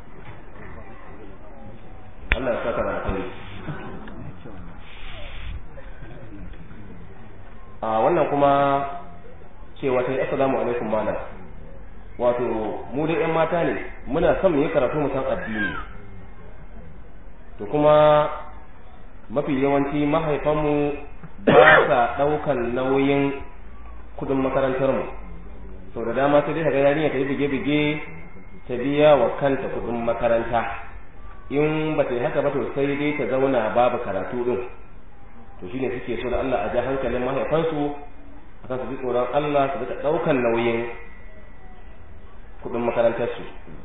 Allah ya saka da kai a wannan kuma cewa ta assalamu alaikum malam wato mu dai yan mata ne muna son mu yi karatu mu san addini to kuma mafi yawanci mahaifanmu ba sa ɗaukan nauyin kudin makarantar mu to da dama sai dai kaga yarinya ta yi bige-bige ta biya wa kanta kudin makaranta in ba ta yi haka ba to sai dai ta zauna babu karatu din to shine suke so da Allah a ja hankalin mahaifansu akan su ji tsoron Allah su rika ɗaukan nauyin kudin makarantarsu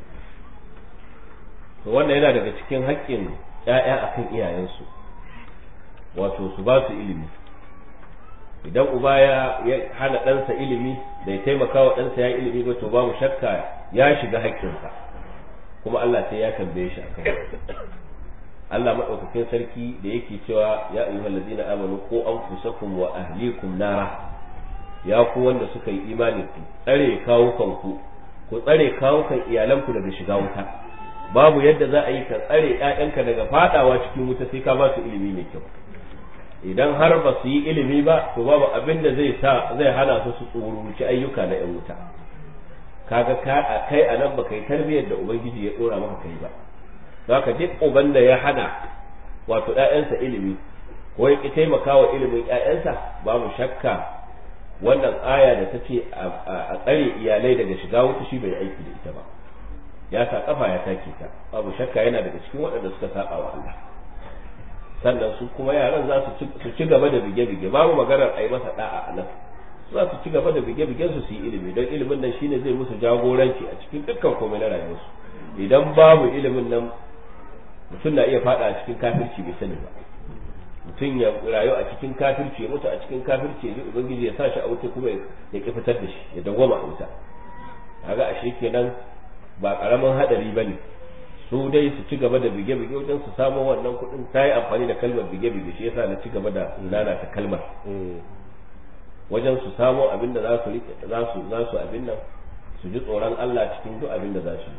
to wannan yana daga cikin haƙƙin ƴaƴa akan iyayensu wato su ba su ilimi idan uba ya hana ɗansa ilimi da ya taimaka wa ɗansa ya ilimi ba to babu shakka ya shiga haƙƙinsa kuma Allah sai ya tambaye shi akan Allah madaukakin sarki da yake cewa ya ayyuhal ladina amanu qu anfusakum wa ahlikum nara ya ku wanda suka yi imani ku tsare kawo kanku ku tsare kawukan iyalanku daga shiga wuta babu yadda za a yi ka tsare ƴaƴanka daga fadawa cikin wuta sai ka ba su ilimi mai kyau idan har ba su yi ilimi ba to babu abin da zai sa zai hana su su tsoruci ayyuka na ƴan wuta kaga ka kai a nan baka yi tarbiyyar da ubangiji ya dora maka kai ba zaka duk uban da ya hana wato ƴaƴansa ilimi ko ya ki taimakawa ilimin ƴaƴansa babu shakka wannan aya da ta ce a tsare iyalai daga shiga wuta shi bai aiki da ita ba ya sa kafa ya take ta babu shakka yana daga cikin waɗanda suka saba wa Allah sannan su kuma yaran za su ci gaba da bige-bige babu maganar a yi masa da'a a nan za su ci gaba da bige-bigen su su yi ilimi don ilimin nan shine zai musu jagoranci a cikin dukkan komai na rayuwarsu idan babu ilimin nan mutum na iya fada a cikin kafirci bai sani ba mutum ya rayu a cikin kafirci ya mutu a cikin kafirci ya ji ubangiji ya sa shi a wuta kuma ya ki fitar da shi ya dawwama a wuta kaga ashe kenan ba karamin hadari bane su dai su ci gaba da bige-bige wajen su samu wannan kuɗin ta yi amfani da kalmar bige-bige shi yasa na ci gaba da lalata kalmar wajen su samu abin da za su rike za su za su abin nan su ji tsoron Allah cikin duk abin da za su yi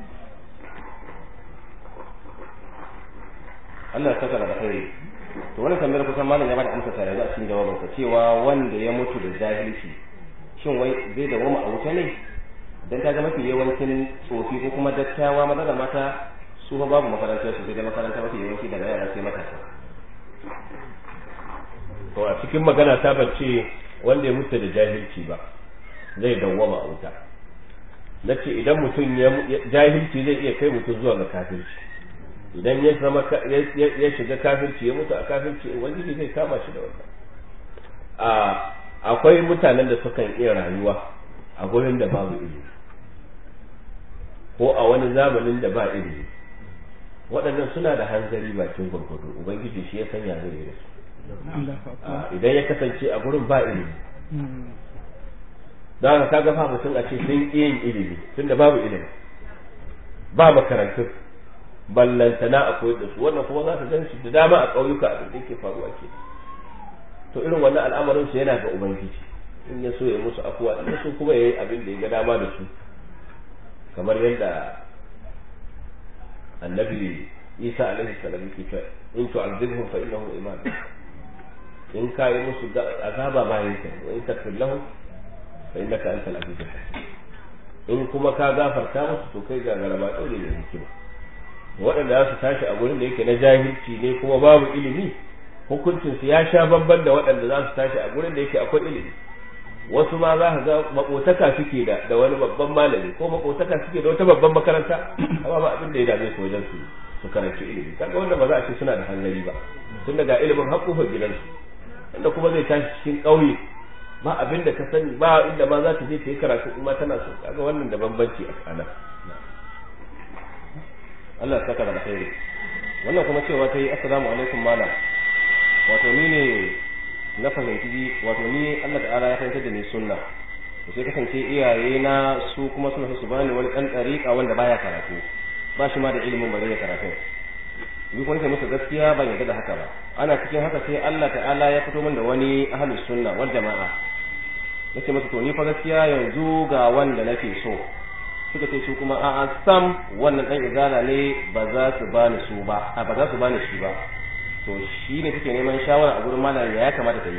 Allah ya saka da alkhairi to wannan tambayar kusan malam ya bada amsa ta yanzu a cikin jawabinsa cewa wanda ya mutu da jahilci shin wai zai dawoma a wuta ne dan ta ga mafi yawancin tsofi ko kuma dattawa maza da mata su fa babu makarantar su sai da makaranta mafi yawanci daga yara sai matasa to a cikin magana ta bace wanda ya mutu da jahilci ba zai dawwama a wuta nace idan mutum ya jahilci zai iya kai mutum zuwa ga kafirci idan ya zama ya shiga kafirci ya mutu a kafirci ubangiji zai kama shi da wannan a akwai mutanen da sukan iya rayuwa a gurin da babu ilimi ko a wani zamanin da ba ilimi waɗannan suna da hanzari bakin gurgudu ubangiji shi ya sanya zai da su idan ya kasance a gurin ba ilimi don haka kaga fa mutum a ce sun yin ilimi tunda babu ilimi ba makarantun ballantana a koyar da su wannan kuma za ka gan shi da dama a ƙauyuka abin da yake faruwa ke to irin wannan al'amarin su yana ga ubangiji in ya so ya musu afuwa in ya so kuma ya yi abin da ya ga dama da su kamar yadda annabi isa alaihi salam yake cewa in tu'azibhum fa innahum iman in ka yi musu azaba bayan ka wa in takfir lahum fa innaka antal azizul hakim in kuma ka gafarta musu to kai ga garaba dole ne hikima waɗanda za su tashi a gurin da yake na jahilci ne kuma babu ilimi hukuncin su ya sha bamban da waɗanda za su tashi a gurin da yake akwai ilimi wasu ma za ka ga makotaka suke da da wani babban malami ko makotaka suke da wata babban makaranta amma ba abin da ya dame su wajen su su karanci ilimi kaga wanda ba za a ce suna da hanzari ba tun daga ilimin haƙƙofar gidansu wanda kuma zai tashi cikin ƙauye ba abin da ka sani ba inda ma za ta je ta yi karatu in ma tana so kaga wannan da bambanci a kana Allah ya saka da alheri wannan kuma cewa ta yi assalamu alaikum malam wato ni ne na fahimci wato ni Allah ta'ala ya fahimtar da ni sunna to sai kasance iyaye na su kuma suna so su bani wani dan dariƙa wanda baya karatu ba shi ma da ilimin ba zai karatu ni kuma nake musu gaskiya ban yarda da haka ba ana cikin haka sai Allah ta'ala ya fito min da wani ahlus sunna wal jama'a nace musu to ni fa gaskiya yanzu ga wanda nake so suka ce su kuma a'a sam wannan dan izala ne ba za su bani su ba ba za su bani shi ba to shi ne take neman shawara a gurin malam ya kamata ta yi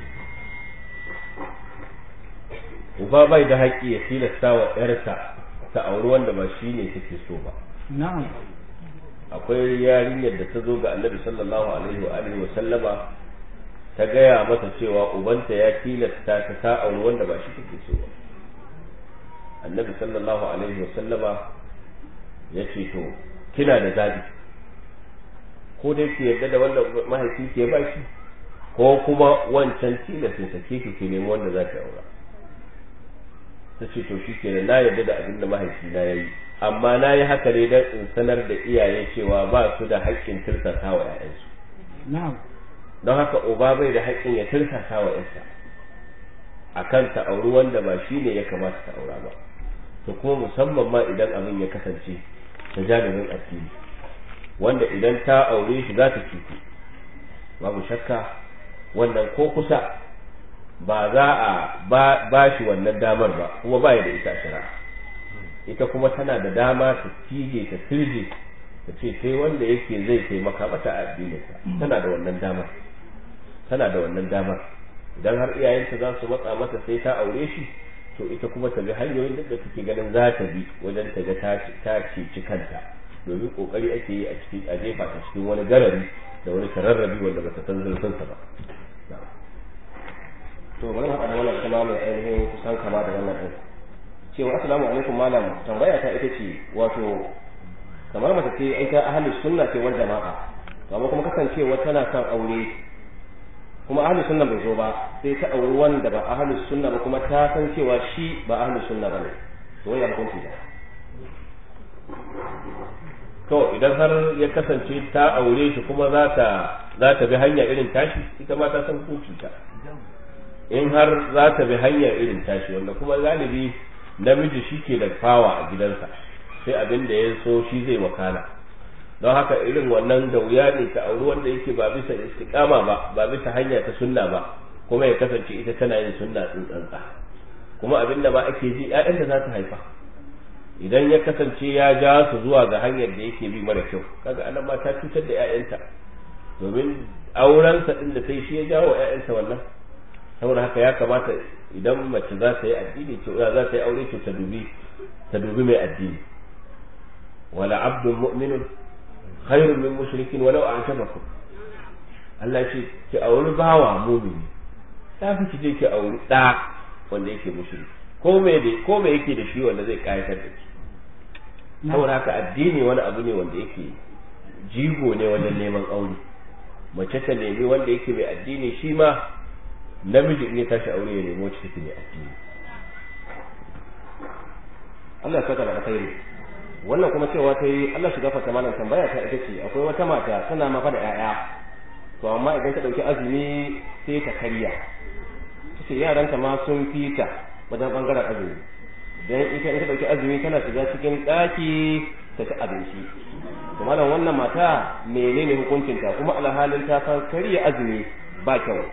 uba bai da haƙƙi ya tilasta wa ƴarsa ta auri wanda ba shi ne take so ba na'am akwai yarinyar da ta zo ga annabi sallallahu alaihi wa alihi wa sallama ta gaya masa cewa ubanta ya tilasta ta ta auri wanda ba shi take so ba annabi sallallahu alaihi wa sallama ya ce to kina da zabi ko dai ki yarda da wanda mahaifi ke ba shi ko kuma wancan tilasta sake ki ki nemi wanda za ki aura ta ce to shi ke na yarda da abin da mahaifi na yayi amma na yi haka ne don in sanar da iyaye cewa ba su da haƙƙin tirsasa wa ‘ya'yansu don haka uba bai da haƙƙin ya tirsasa wa ‘yarsa a kan ta auri wanda ba shi ne ya kamata ta aura ba to kuma musamman ma idan abin ya kasance ta jami'in addini wanda idan ta aure shi za ta cutu babu shakka wannan ko kusa ba za a ba shi wannan damar ba kuma ba ya da ita shari'a ita kuma tana da dama ta cije ta sirje ta ce sai wanda yake zai taimaka mata a addininsa tana da wannan damar tana da wannan damar idan har iyayenta za su matsa mata sai ta aure shi to ita kuma ta bi hanyoyin da take ganin za ta bi wajen ta ga ta ceci kanta domin kokari ake yi a cikin a jefa ta cikin wani garari da wani tararrabi wanda ba ta san zurfinsa ba to bari haka da wannan kuma mai ainihin kusan kama da wannan din cewa assalamu alaikum malam tambaya ta ita ce wato kamar mace ce ai ta ahlus sunna ce wal jama'a amma kuma kasancewa tana son aure kuma ahlus sunna bai zo ba sai ta auri wanda ba ahlus sunna ba kuma ta san cewa shi ba ahlus sunna bane to ya hukunci da to idan har ya kasance ta aure shi kuma za ta za ta bi hanya irin tashi ita ma ta san hukuncin ta in har za ta bi hanya irin tashi wanda kuma galibi namiji shi ke da fawa a gidansa sai abin da ya so shi zai wakana don haka irin wannan da wuya ne ta auri wanda yake ba bisa istiqama ba ba bisa hanya ta sunna ba kuma ya kasance ita tana yin sunna tsintsantsa kuma abin da ma ake ji ƴaƴan da za ta haifa idan ya kasance ya ja su zuwa ga hanyar da yake bi mara kyau kaga anan ma ta cutar da ƴaƴanta domin aurensa din da sai shi ya jawo ƴaƴanta wannan saboda haka ya kamata idan mace za ta yi addini ce za ta yi aure ce ta dubi ta dubi mai addini wala abdul mu'minun khairun min mushrikin walau a'jabakum Allah ce ki auri bawa mu'mini ta fi ki je ki auri da wanda yake mushriki ko me da ko me yake da shi wanda zai kayatar da ki saboda haka addini wani abu ne wanda yake jigo ne wajen neman aure mace ta nemi wanda yake mai addini shi ma namiji in ya tashi aure ya nemo cikin mai addini Allah ya saka da alkhairi wannan kuma cewa ta yi Allah shiga fata malam tambaya ta ita ce akwai wata mata tana mafa da 'ya'ya to amma idan ta ɗauki azumi sai ta karya ta ce yaranta ma sun fita wajen ɓangaren azumi dan ita in ta ɗauki azumi tana shiga cikin ɗaki ta ci abinci to malam wannan mata menene hukuncinta kuma alhalin ta san karya azumi ba kyau.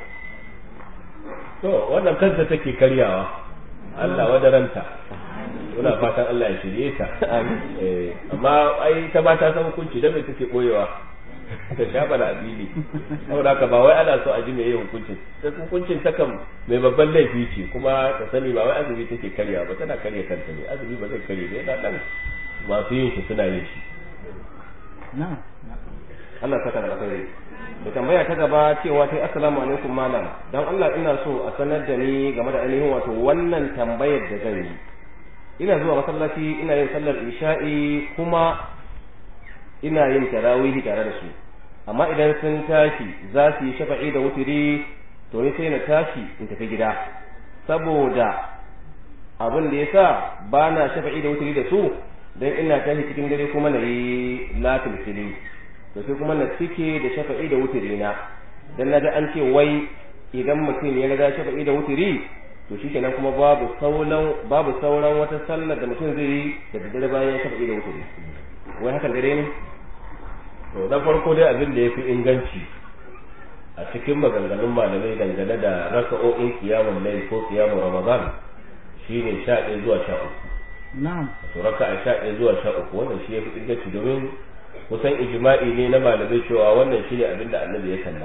To wannan kanta take karyawa Allah wadaranta muna fatan Allah ya shirye ta eh amma ai ta ba ta san hukunci da me take koyewa ta shafa da abili saboda haka ba wai ana so a ji me yayin hukuncin sai hukuncin ta kan mai babban laifi ce kuma ta sani ba wai azumi take karya ba tana karya kanta ne azumi ba zai karye ne da dan masu yin shi suna yin shi na'am Allah saka da alkhairi da tambaya ta gaba cewa tai assalamu alaikum malam dan Allah ina so a sanar da ni game da ainihin wato wannan tambayar da zan yi ina zuwa masallaci ina yin sallar isha'i kuma ina yin tarawih tare da su amma idan sun tashi za su yi shafa'i da wutiri to ni sai na tashi in tafi gida saboda abin da yasa ba na shafa'i da wutiri da su dan ina tashi cikin dare kuma na yi latul fili to sai kuma na cike da shafa'i da wutiri na dan naga an ce wai idan mutum ya riga shafa'i da wutiri to shikenan kuma babu sauran babu sauran wata sallar da mutum zai yi da daddare bayan shafa'i da wutiri wai hakan dare ne to na farko dai abin da yafi inganci a cikin maganganun malamai dangane da raka'o'in qiyamul layl ko qiyamul ramadan shine sha ɗaya zuwa sha uku na'am to raka'a sha ɗaya zuwa sha uku wannan shi yafi inganci domin kusan ijma'i ne na malamai cewa wannan shine abin da annabi ya kalla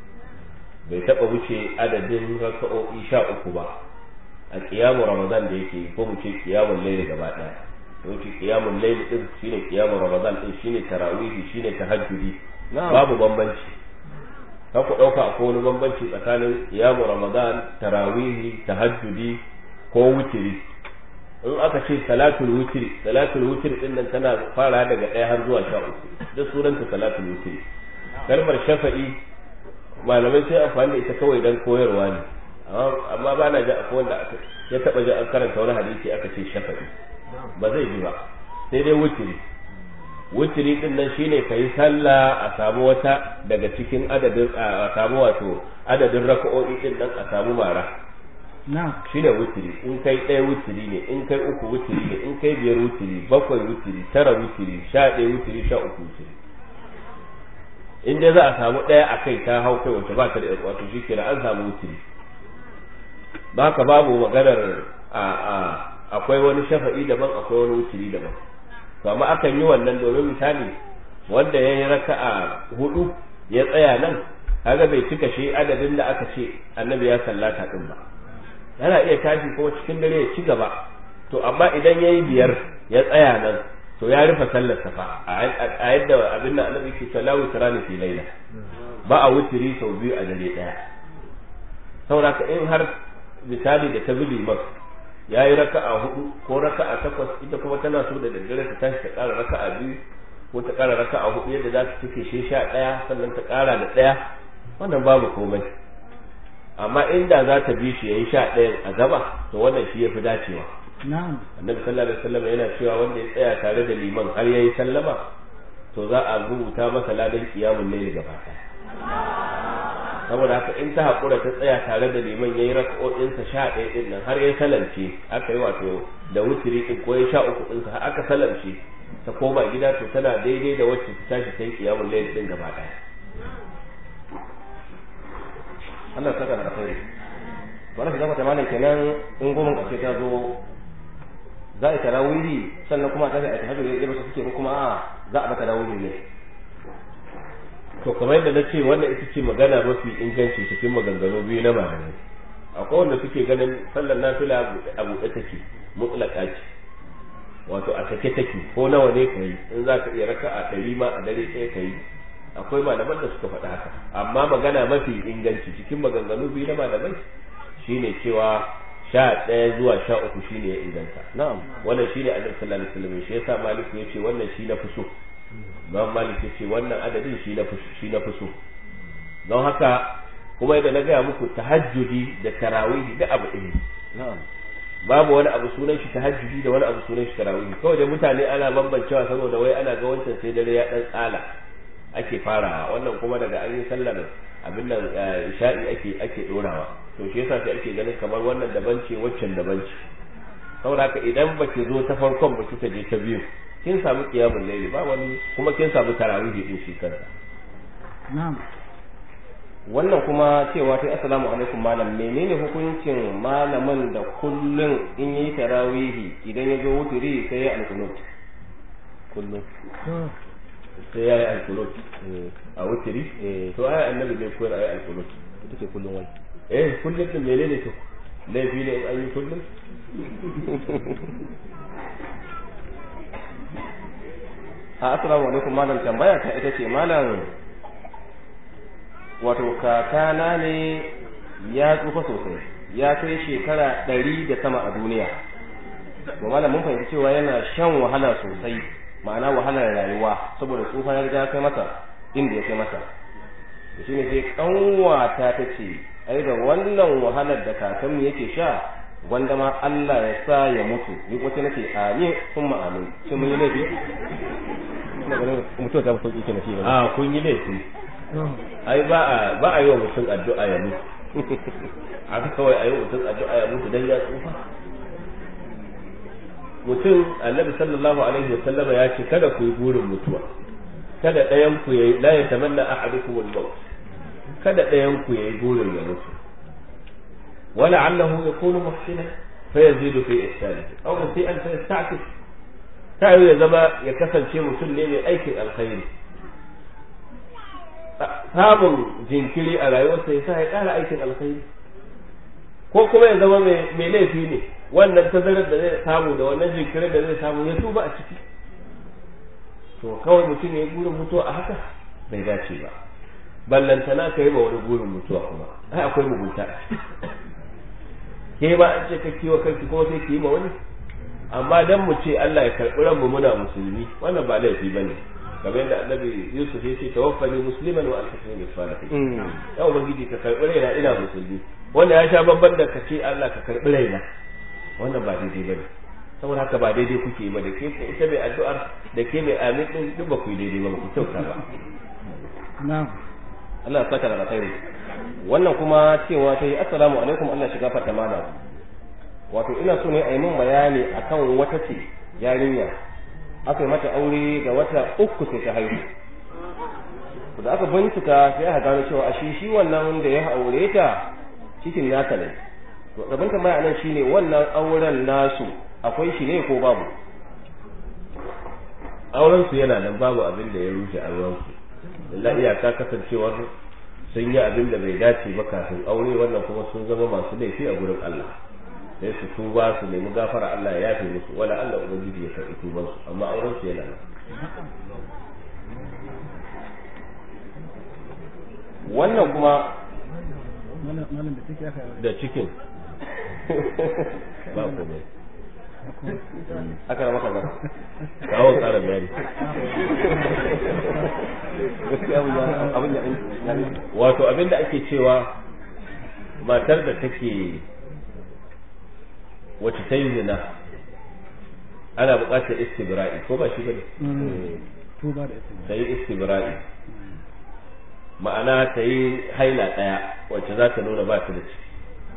bai taba wuce adadin raka'o'i sha uku ba a qiyamul ramadan da yake ko mu ce qiyamul layl gaba daya to ce qiyamul layl din shine qiyamul ramadan din shine tarawih shine tahajjudi babu bambanci ka ku dauka akwai wani bambanci tsakanin qiyamul ramadan tarawih tahajjudi ko wutiri in aka ce salatul wutri salatul wutri din nan tana fara daga ɗaya har zuwa sha uku duk sunanta salatul wutri kalmar shafa'i malamai sai amfani da ita kawai dan koyarwa ne amma ba na ji akwai wanda aka ya taba ji an karanta wani hadisi aka ce shafa'i ba zai ji ba sai dai wutri wutri din nan shine kai sallah a samu wata daga cikin adadin a samu wato adadin raka'o'i din nan a samu mara shi ne wutiri in kai ɗaya wutiri ne in kai uku wutiri ne in kai biyar wutiri bakwai wutiri tara wutiri sha ɗaya wutiri sha uku wutiri in dai za a samu ɗaya a kai ta hau kai wacce ba ta da wato shi kenan an samu wutiri ba ka babu maganar a a akwai wani shafa'i daban akwai wani wutiri daban to amma akan yi wannan domin misali wanda ya yi raka'a hudu ya tsaya nan kaga bai cika shi adadin da aka ce annabi ya sallata din ba yana iya tashi kuma cikin dare ya ci gaba to amma idan yayi biyar ya tsaya nan to ya rufe sallar safa a yadda abin da annabi ke salawu tarani fi laila ba a wutiri sau biyu a dare daya saboda ka in har misali da ta bi liman yayi raka'a hudu ko raka'a takwas ita kuma tana so da daddare ta tashi ta ƙara raka'a biyu ko ta ƙara raka'a hudu yadda za ta cike shi sha ɗaya sannan ta ƙara da ɗaya wannan babu komai amma inda za ta bi shi yayi sha ɗayan a gaba to wannan shi yafi dacewa na'am annabi sallallahu alaihi wasallam yana cewa wanda ya tsaya tare da liman har yayi sallama to za a rubuta masa ladan qiyamul layl gaba ɗaya saboda haka in ta hakura ta tsaya tare da liman yayi rak'o'in sa sha ɗaya din nan har ya salance aka yi wato da wutiri din ko ya sha uku din sa aka salance ta koma gida to tana daidai da wacce ta tashi ta yi qiyamul layl din gaba ɗaya Allah saka da alkhairi wannan shi zama ta malam kenan in goma kace ta zo za a tarawihi sannan kuma a tashi a tahajjud da ba su suke kuma a za a ba tarawihi ne to kamar yadda na ce wannan ita ce magana mafi inganci cikin maganganu biyu na malamai akwai wanda suke ganin sallar nafila a buɗe take mutlaka ce wato a take take ko nawa ne kai in za ka iya raka'a ɗari ma a dare ɗaya kai akwai malaman da suka faɗa haka amma magana mafi inganci cikin maganganu biyu na malamai shine cewa sha ɗaya zuwa sha uku shine ya inganta na'am wannan shine annabi sallallahu alaihi wasallam shi yasa maliku yace wannan shi na fi so don malik yace wannan adadin shi na shi na fi so don haka kuma yadda na gaya muku tahajjudi da tarawih da abu ɗaya na'am babu wani abu sunan shi tahajjudi da wani abu sunan shi tarawih kawai da mutane ana bambancewa saboda wai ana ga wancan sai dare ya dan tsala ake farawa wannan kuma daga an yi sallar abin nan isha'i ake ake dorawa to shi yasa sai ake ganin kamar wannan daban ce waccan daban ce saboda haka idan baki zo ta farkon ba kika je ta biyu kin samu qiyamul layli ba wani kuma kin samu tarawih din shi kansa na'am wannan kuma cewa sai assalamu alaikum malam menene hukuncin malamin da kullun in yi tarawihi idan ya zo wuturi sai ya alqunut kullun sai ya yi alqunut a wuturi to ai annabi bai koyar ai alqunut ita ce kullun wai eh kullun din menene to laifi ne an yi kullun assalamu alaikum malam tambaya ta ita ce malam wato kakana ne ya tsufa sosai ya kai shekara ɗari da sama a duniya to malam mun fahimci cewa yana shan wahala sosai ma'ana wahalar rayuwa saboda tsufa ya riga kai masa inda ya kai masa to shine sai kanwata ta ce ai da wannan wahalar da kakanmu yake sha gwanda ma Allah ya sa ya mutu ni kuma sai nake amin kuma amin shi mun yi laifi mutuwa ta sauki kenan shi ba a kun yi laifi ai ba a ba a yi wa mutum addu'a ya mutu aka kawai a yi wa mutum addu'a ya mutu dan ya tsufa mutum annabi sallallahu alaihi wa sallama ya ce kada ku yi burin mutuwa kada ɗayan ku yayi la yatamanna ahadukum al-maut kada ɗayan ku yayi burin ya mutu wala allahu yakunu muhsina fa yazidu fi ihsanihi aw musi'an fa yasta'tif ta ya zama ya kasance mutum ne mai aikin alkhairi samun jinkiri a rayuwarsa ya sa ya ƙara aikin alkhairi ko kuma ya zama mai laifi ne wannan tazarar da zai samu da wannan jinkirin da zai samu ya tuba a ciki to kawai mutum ya yi burin mutuwa a haka bai dace ba ballantana ka yi ba wani burin mutuwa kuma ai akwai mugunta ke ba an ce ka kiwa kanki kuma sai ki yi ma wani amma dan mu ce Allah ya karɓi ranmu muna musulmi wannan ba laifi bane kamar yadda annabi Yusuf ya ce tawaffani musliman wa alhaqni bis salihin ya ubangiji ka karɓi raina ina musulmi wanda ya sha babban da ka ce Allah ka karɓi raina wannan ba daidai bane saboda haka ba daidai kuke ba da ke ita mai addu'ar da ke mai amin din duk ba ku daidai ba ku kyauta ba na'am Allah ya saka da alkhairi wannan kuma cewa ta yi assalamu alaikum Allah shiga fata malam wato ina so ne a yi min bayani akan wata ce yarinya aka yi mata aure da wata uku sai ta haihu da aka bincika sai aka gano cewa a shi shi wannan da ya aure ta cikin nata ne to abin tambaya nan shine wannan auren nasu akwai shi ne ko babu auren su yana nan babu abin da ya rushe auren su illa iyaka kasancewar sun yi abin da bai dace ba kafin aure wannan kuma sun zama masu laifi a gurin Allah sai su tuba su nemi gafara Allah ya yafe musu wala Allah ubangiji ya karɓi tuban su amma auren su yana nan wannan kuma malam da take aka da cikin ba komai aka rama kaza kawo tsara bayani wato abinda ake cewa matar da take wacce ta yi zina ana buƙatar istibra'i ko ba shi bane ta yi istibra'i ma'ana ta yi haila ɗaya wacce za ta nuna ba ta da ciki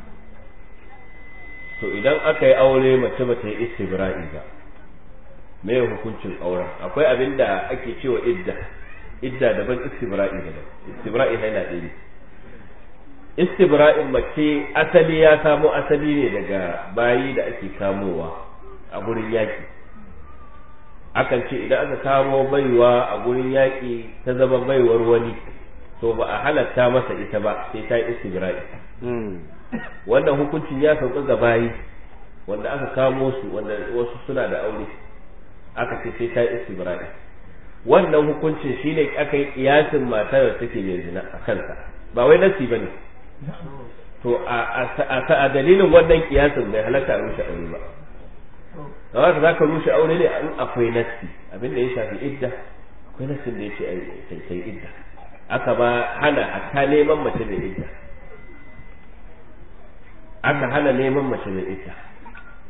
to idan aka yi aure mace ba ta yi istibra'i ba me hukuncin auren akwai abin da ake cewa idda idda daban istibra'i daban istibra'i haila ɗaya ne istibra'in mace asali ya samo asali ne daga bayi da ake kamowa a gurin yaƙi akan ce idan aka kamo baiwa a gurin yaƙi ta zama baiwar wani to ba a halatta masa ita ba sai ta yi istibra'i wannan hukuncin ya sauka ga bayi wanda aka kamo su wanda wasu suna da aure aka ce sai ta yi istibra'i wannan hukuncin shine aka yi kiyasin matar da take mai zina a kansa ba wai nasi bane to a dalilin wannan kiyasin bai halatta a rushe aure ba don haka za ka rushe aure ne in akwai nasi abinda ya shafi idda akwai nasin da ya ce sai idda aka ba hana a ta neman mace mai idda aka hana neman mace mai idda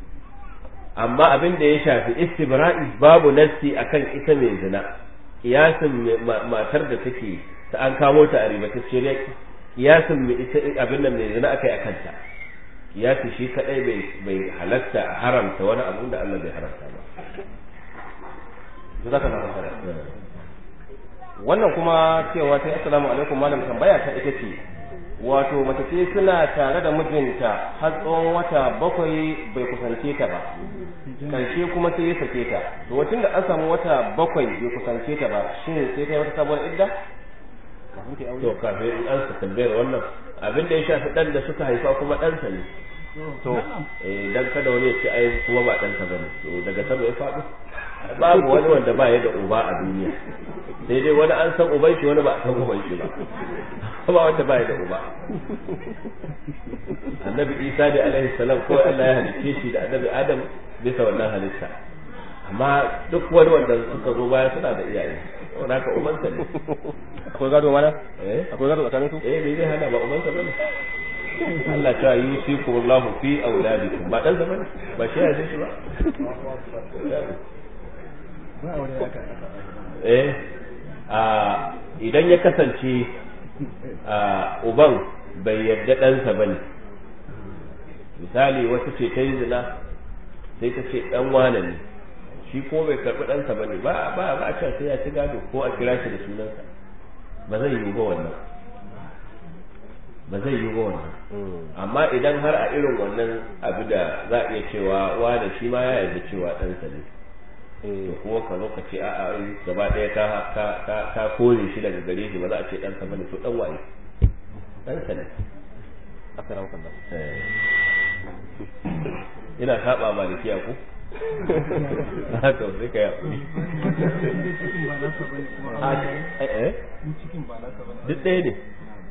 amma abin da ya shafi istibra'i babu nassi akan ita mai zina kiyasin matar da take ta an kamo ta a ribatacciyar yaki kiyasin mai ita abin nan mai zina akai akan ta kiyasi shi kadai bai bai halatta a haramta wani abu da Allah bai haramta ba zaka na wannan kuma cewa sai assalamu alaikum malam tambaya ta ita ce wato mace ce suna tare da mijinta har tsawon wata bakwai bai kusance ta ba karshe kuma sai ya sake ta to wacin da an samu wata bakwai bai kusance ta ba shin sai ta yi wata sabuwar idda to kafin in an sa tambayar wannan abin da ya shafi dan da suka haifa kuma ɗansa ne to eh dan kada wani ya ce ai kuma ba ɗansa bane to daga sama ya faɗo babu wani wanda ba ya da uba a duniya sai dai wani an san uban shi wani ba a san uban shi ba ba wanda ba ya da uba annabi isa da alaihi salam ko Allah ya halicce shi da annabi adam bisa wannan halitta amma duk wani wanda suka zo baya suna da iyaye wanda haka ubansa ne akwai gado mana eh akwai gado tsakanin su eh me zai hana ba ubansa bane Allah ta yi shi ko Allah fi auladikum ba dan zaman ba shi ya shi ba eh a idan ya kasance a uban bai yarda ɗansa ba ne misali wata ce ta yi zina sai ta ce ɗan wane ne shi ko bai karɓi ɗansa ba ne ba ba ba a sai ya ci gado ko a kira shi da sunansa ba zai yi ba wannan ba zai yi ba wannan amma idan har a irin wannan abu da za a iya cewa wane shi ma ya yarda cewa ɗansa ne to kuma ka zo ka ce a a gaba ɗaya ka ka ka ka kore shi daga gare shi ba za a ce ɗansa bane to ɗan waye ɗansa ne assalamu alaikum ina saba malikiya ku haka sai ka yi duk ɗaya ne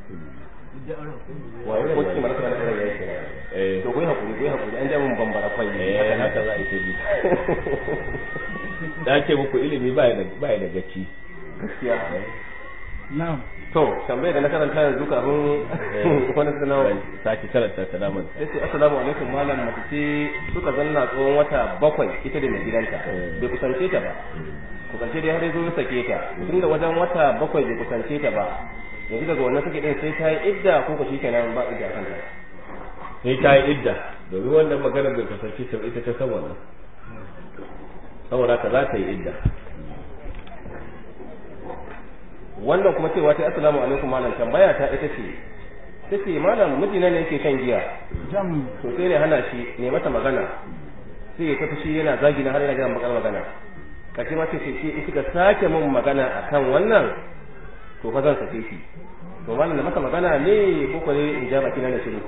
waye ko cikin marasa da ya yi eh to kai hakuri kai hakuri an ja mun bambara kwai eh haka za a yi tabi da ce muku ilimi ba ya da ba ya da gaci gaskiya na'am to tambayar da na karanta yanzu kafin wani sanawa saki karanta ta naman sai assalamu alaikum malam mace ce suka zanna tsawon wata bakwai ita da mai gidanta bai kusance ta ba kusance dai har yanzu ya sake ta tunda wajen wata bakwai bai kusance ta ba yanzu daga wannan take din sai ta yi idda ko ko shikenan ba idda kanta sai ta yi idda domin wannan magana bai kasance ta ita ta san wannan saboda ka za ta yi idda wannan kuma cewa ta assalamu alaikum malam tambaya ta ita ce tace malam mijina ne yake shan giya jam to sai ne hana shi ne mata magana sai ya tafi shi yana zagi na har yana ga bakar magana kace ma ce sai in kika sake mun magana akan wannan to fa zan sake shi to malam da maka magana ne ko ko ne in ja baki na ne shiru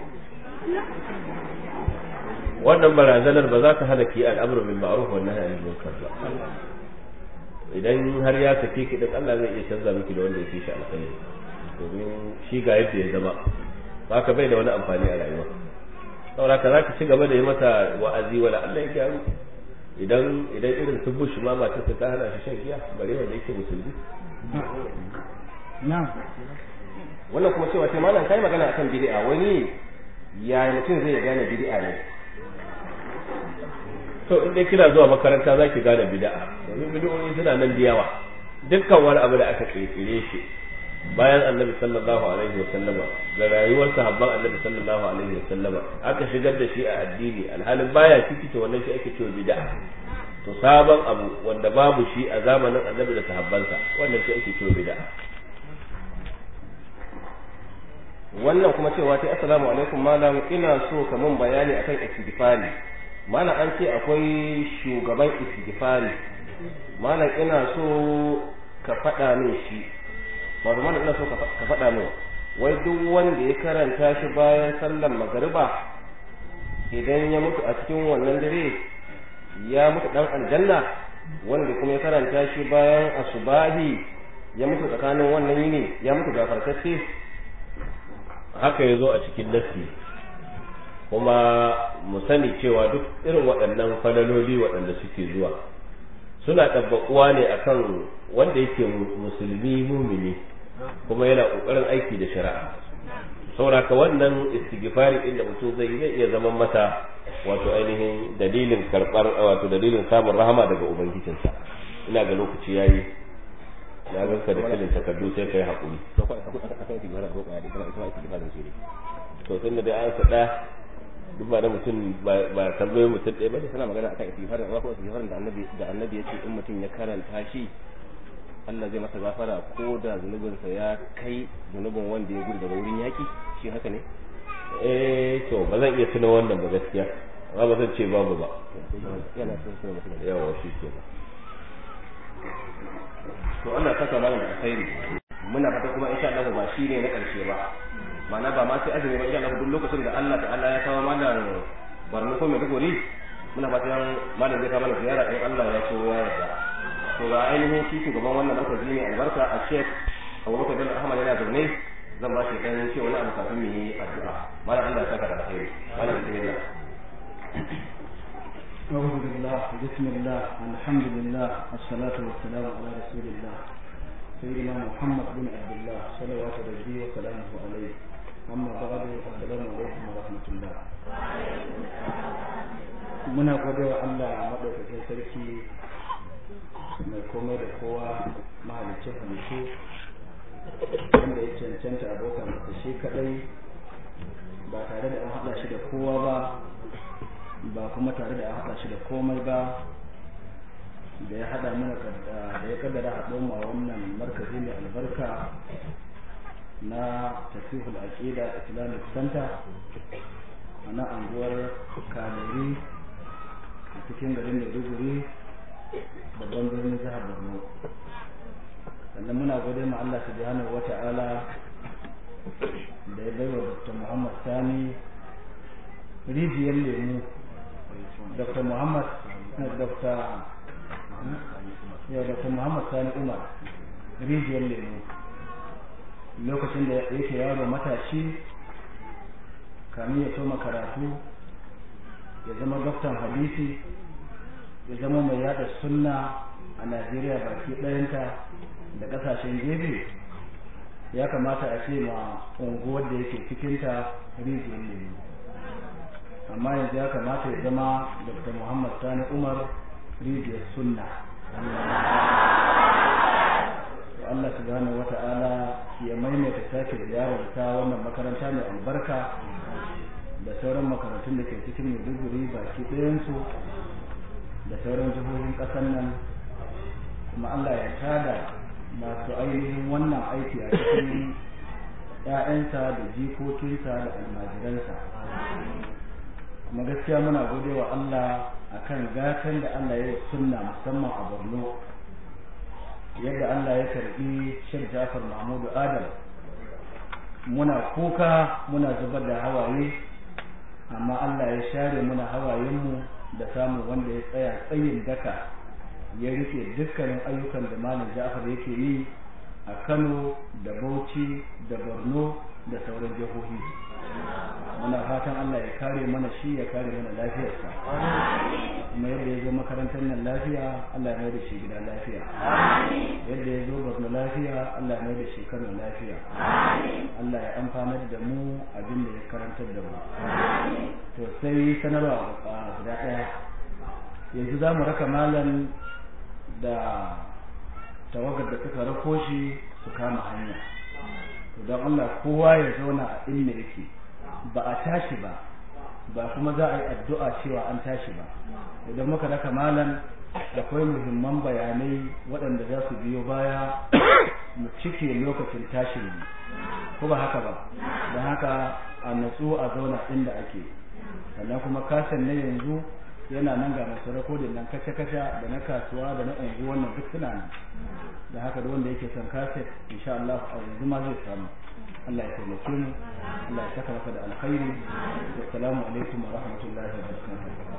wannan barazanar ba za ta hana ki al'amru bil ma'ruf wa nahy anil munkar ba idan har ya sake ki dan Allah zai iya canza miki da wanda yake shi alkhairi domin shi ga yadda ya zama ba ka bai da wani amfani a rayuwa saboda ka zaka ci gaba da yi masa wa'azi wala Allah ya gyaru idan idan irin su bushi ma matar ta hana shi shan giya bare wanda yake musulmi na'am wannan kuma cewa sai malam kai magana akan bid'a wani ya mutum zai gane bid'a ne to in dai kina zuwa makaranta zaki gane bid'a domin bid'o'i suna nan da yawa dukkan wani abu da aka kirkire shi bayan annabi sallallahu alaihi wa sallama ga rayuwar sahabban annabi sallallahu alaihi wa sallama aka shigar da shi a addini alhalin baya ciki to wannan shi ake cewa bid'a to sabon abu wanda babu shi a zamanin annabi da sahabbansa wannan shi ake cewa bid'a wannan kuma cewa sai assalamu alaikum malam ina so ka mun bayani akan istighfari malam an ce akwai shugaban istighfari malam ina so ka faɗa min shi wato malam ina so ka faɗa min wai duk wanda ya karanta shi bayan sallar magariba idan ya mutu a cikin wannan dare ya mutu dan aljanna wanda kuma ya karanta shi bayan asubahi ya mutu tsakanin wannan yini ya mutu gafartacce haka ya zo a cikin nasi kuma mu sani cewa duk irin waɗannan falaloli waɗanda suke zuwa suna ɗabbaƙuwa ne akan wanda yake musulmi mumini kuma yana ƙoƙarin aiki da shari'a sauraka wannan istighfari inda mutum zai zai iya zaman masa wato ainihin dalilin karbar wato dalilin samun rahama daga ubangijinsa. Ina ga lokaci yayi, na ga ka da filin takardu sai kai hakuri. To tunda da an sada duk ba da mutum ba tambaye mutum ɗaya ba ne. Suna magana akan istighfarin wa ko istighfarin da annabi da annabi yace in mutum ya karanta shi Allah zai masa gafara ko da zunubinsa ya kai zunubin wanda ya gudu daga wurin yaki, shi haka ne? Eh to ba zan iya tuna wannan ba gaskiya, amma ba zan ce babu ba. Yana son suna mutum da yawa shi ke. To Allah saka mana da alkhairi. Muna fata kuma insha Allah ba shi ne na karshe ba. Ma'ana ba ma sai azumi ba, insha Allah duk lokacin da Allah ta'ala ya kawo mana barno ko mai duguri, muna fatan malam zai kawo mana ziyara in Allah ya so ya yarda. To ga ainihin shi shugaban wannan markazi ne albarka a Sheikh Abubakar bin Ahmad yana zaune, zan ba shi dan ce wani abu kafin mu yi addu'a. Malam Allah ya saka da alheri. Malam bismillah. أعوذ بالله بسم الله الحمد لله والصلاة والسلام على رسول الله سيدنا محمد بن عبد الله صلوات ربي وسلامه عليه. أما بعد السلام عليكم ورحمة الله. muna gode wa Allah madaukakin sarki mai komai da kowa mahalicin halittu wanda ya cancanta abokan da shi kadai ba tare da an haɗa shi da kowa ba ba kuma tare da an haɗa shi da komai ba, da ya haɗa mana da ya kaddara haɗon ma wannan markazi mai albarka na tasihul aqida islamic center a nan anguwar Kanuri a cikin garin Maiduguri babban birnin jihar Borno. Sannan muna gode ma Allah subhanahu wata'ala da ya baiwa Dr. Muhammad Sani rijiyar lemu. Dr. Muhammad Dr. ya Dr. Muhammad Sani Umar rijiyar lemu lokacin da yake yaro matashi kamin ya soma karatu ya zama doktan hadisi, ya zama mai yada sunna a Najeriya baki ɗayanta da ƙasashen gefe, ya kamata a ce ma unguwar da yake cikinta rijiyar lemu. Amma yanzu ya kamata ya zama Dr. Muhammad Sani Umar rijiyar sunna. Allah subhanahu wata'ala ya maimaita sake ziyararta wannan makaranta mai albarka da sauran makarantun da ke cikin Maiduguri baki ɗayansu da sauran jihohin ƙasar nan, kuma Allah ya tada masu ainihin wannan aiki a cikin ‘ya'yansa da jikokinsa da almajiransa. Kuma gaskiya muna gode wa Allah akan gatan da Allah ya yi sunna musamman a Borno, yadda Allah ya karbi Sheikh Jafar Mahmudu Adam. Muna kuka muna zubar da hawaye, amma Allah ya share muna hawayenmu da samun wanda ya tsaya tsayin daka ya rike dukkanin ayyukan da Malam Jafar yake yi a Kano da Bauchi da Borno da sauran jihohi. Muna fatan Allah ya kare mana shi, ya kare mana lafiyarsa, kuma yadda ya zo makarantar nan lafiya Allah ya mai da shi gida lafiya, yadda ya zo Borno lafiya Allah ya mai da shi Kano lafiya. Allah ya amfanar da mu abin da ya karantar da mu. To sai sanarwa guda ɗaya, yanzu za mu raka malam da tawagar da suka rako shi su kama hanya. Don Allah kowa ya zauna a inda yake, ba a tashi ba, ba kuma za a yi addu'a cewa an tashi ba. Idan muka raka malam akwai muhimman bayanai waɗanda za su biyo baya mu cike lokacin tashin ne, ko ba haka ba. Don haka a natsu a zauna inda ake. Sannan kuma kasan na yanzu yana nan ga masu rakodin nan kashe-kashe da na kasuwa da na unguwan nan duk suna nan. Da haka da wanda yake son kaset insha Allah a yanzu ma zai samu. Allah ya taimake mu, Allah ya saka maka da alkhairi. Assalamu alaikum wa rahmatullahi wa barakatuh.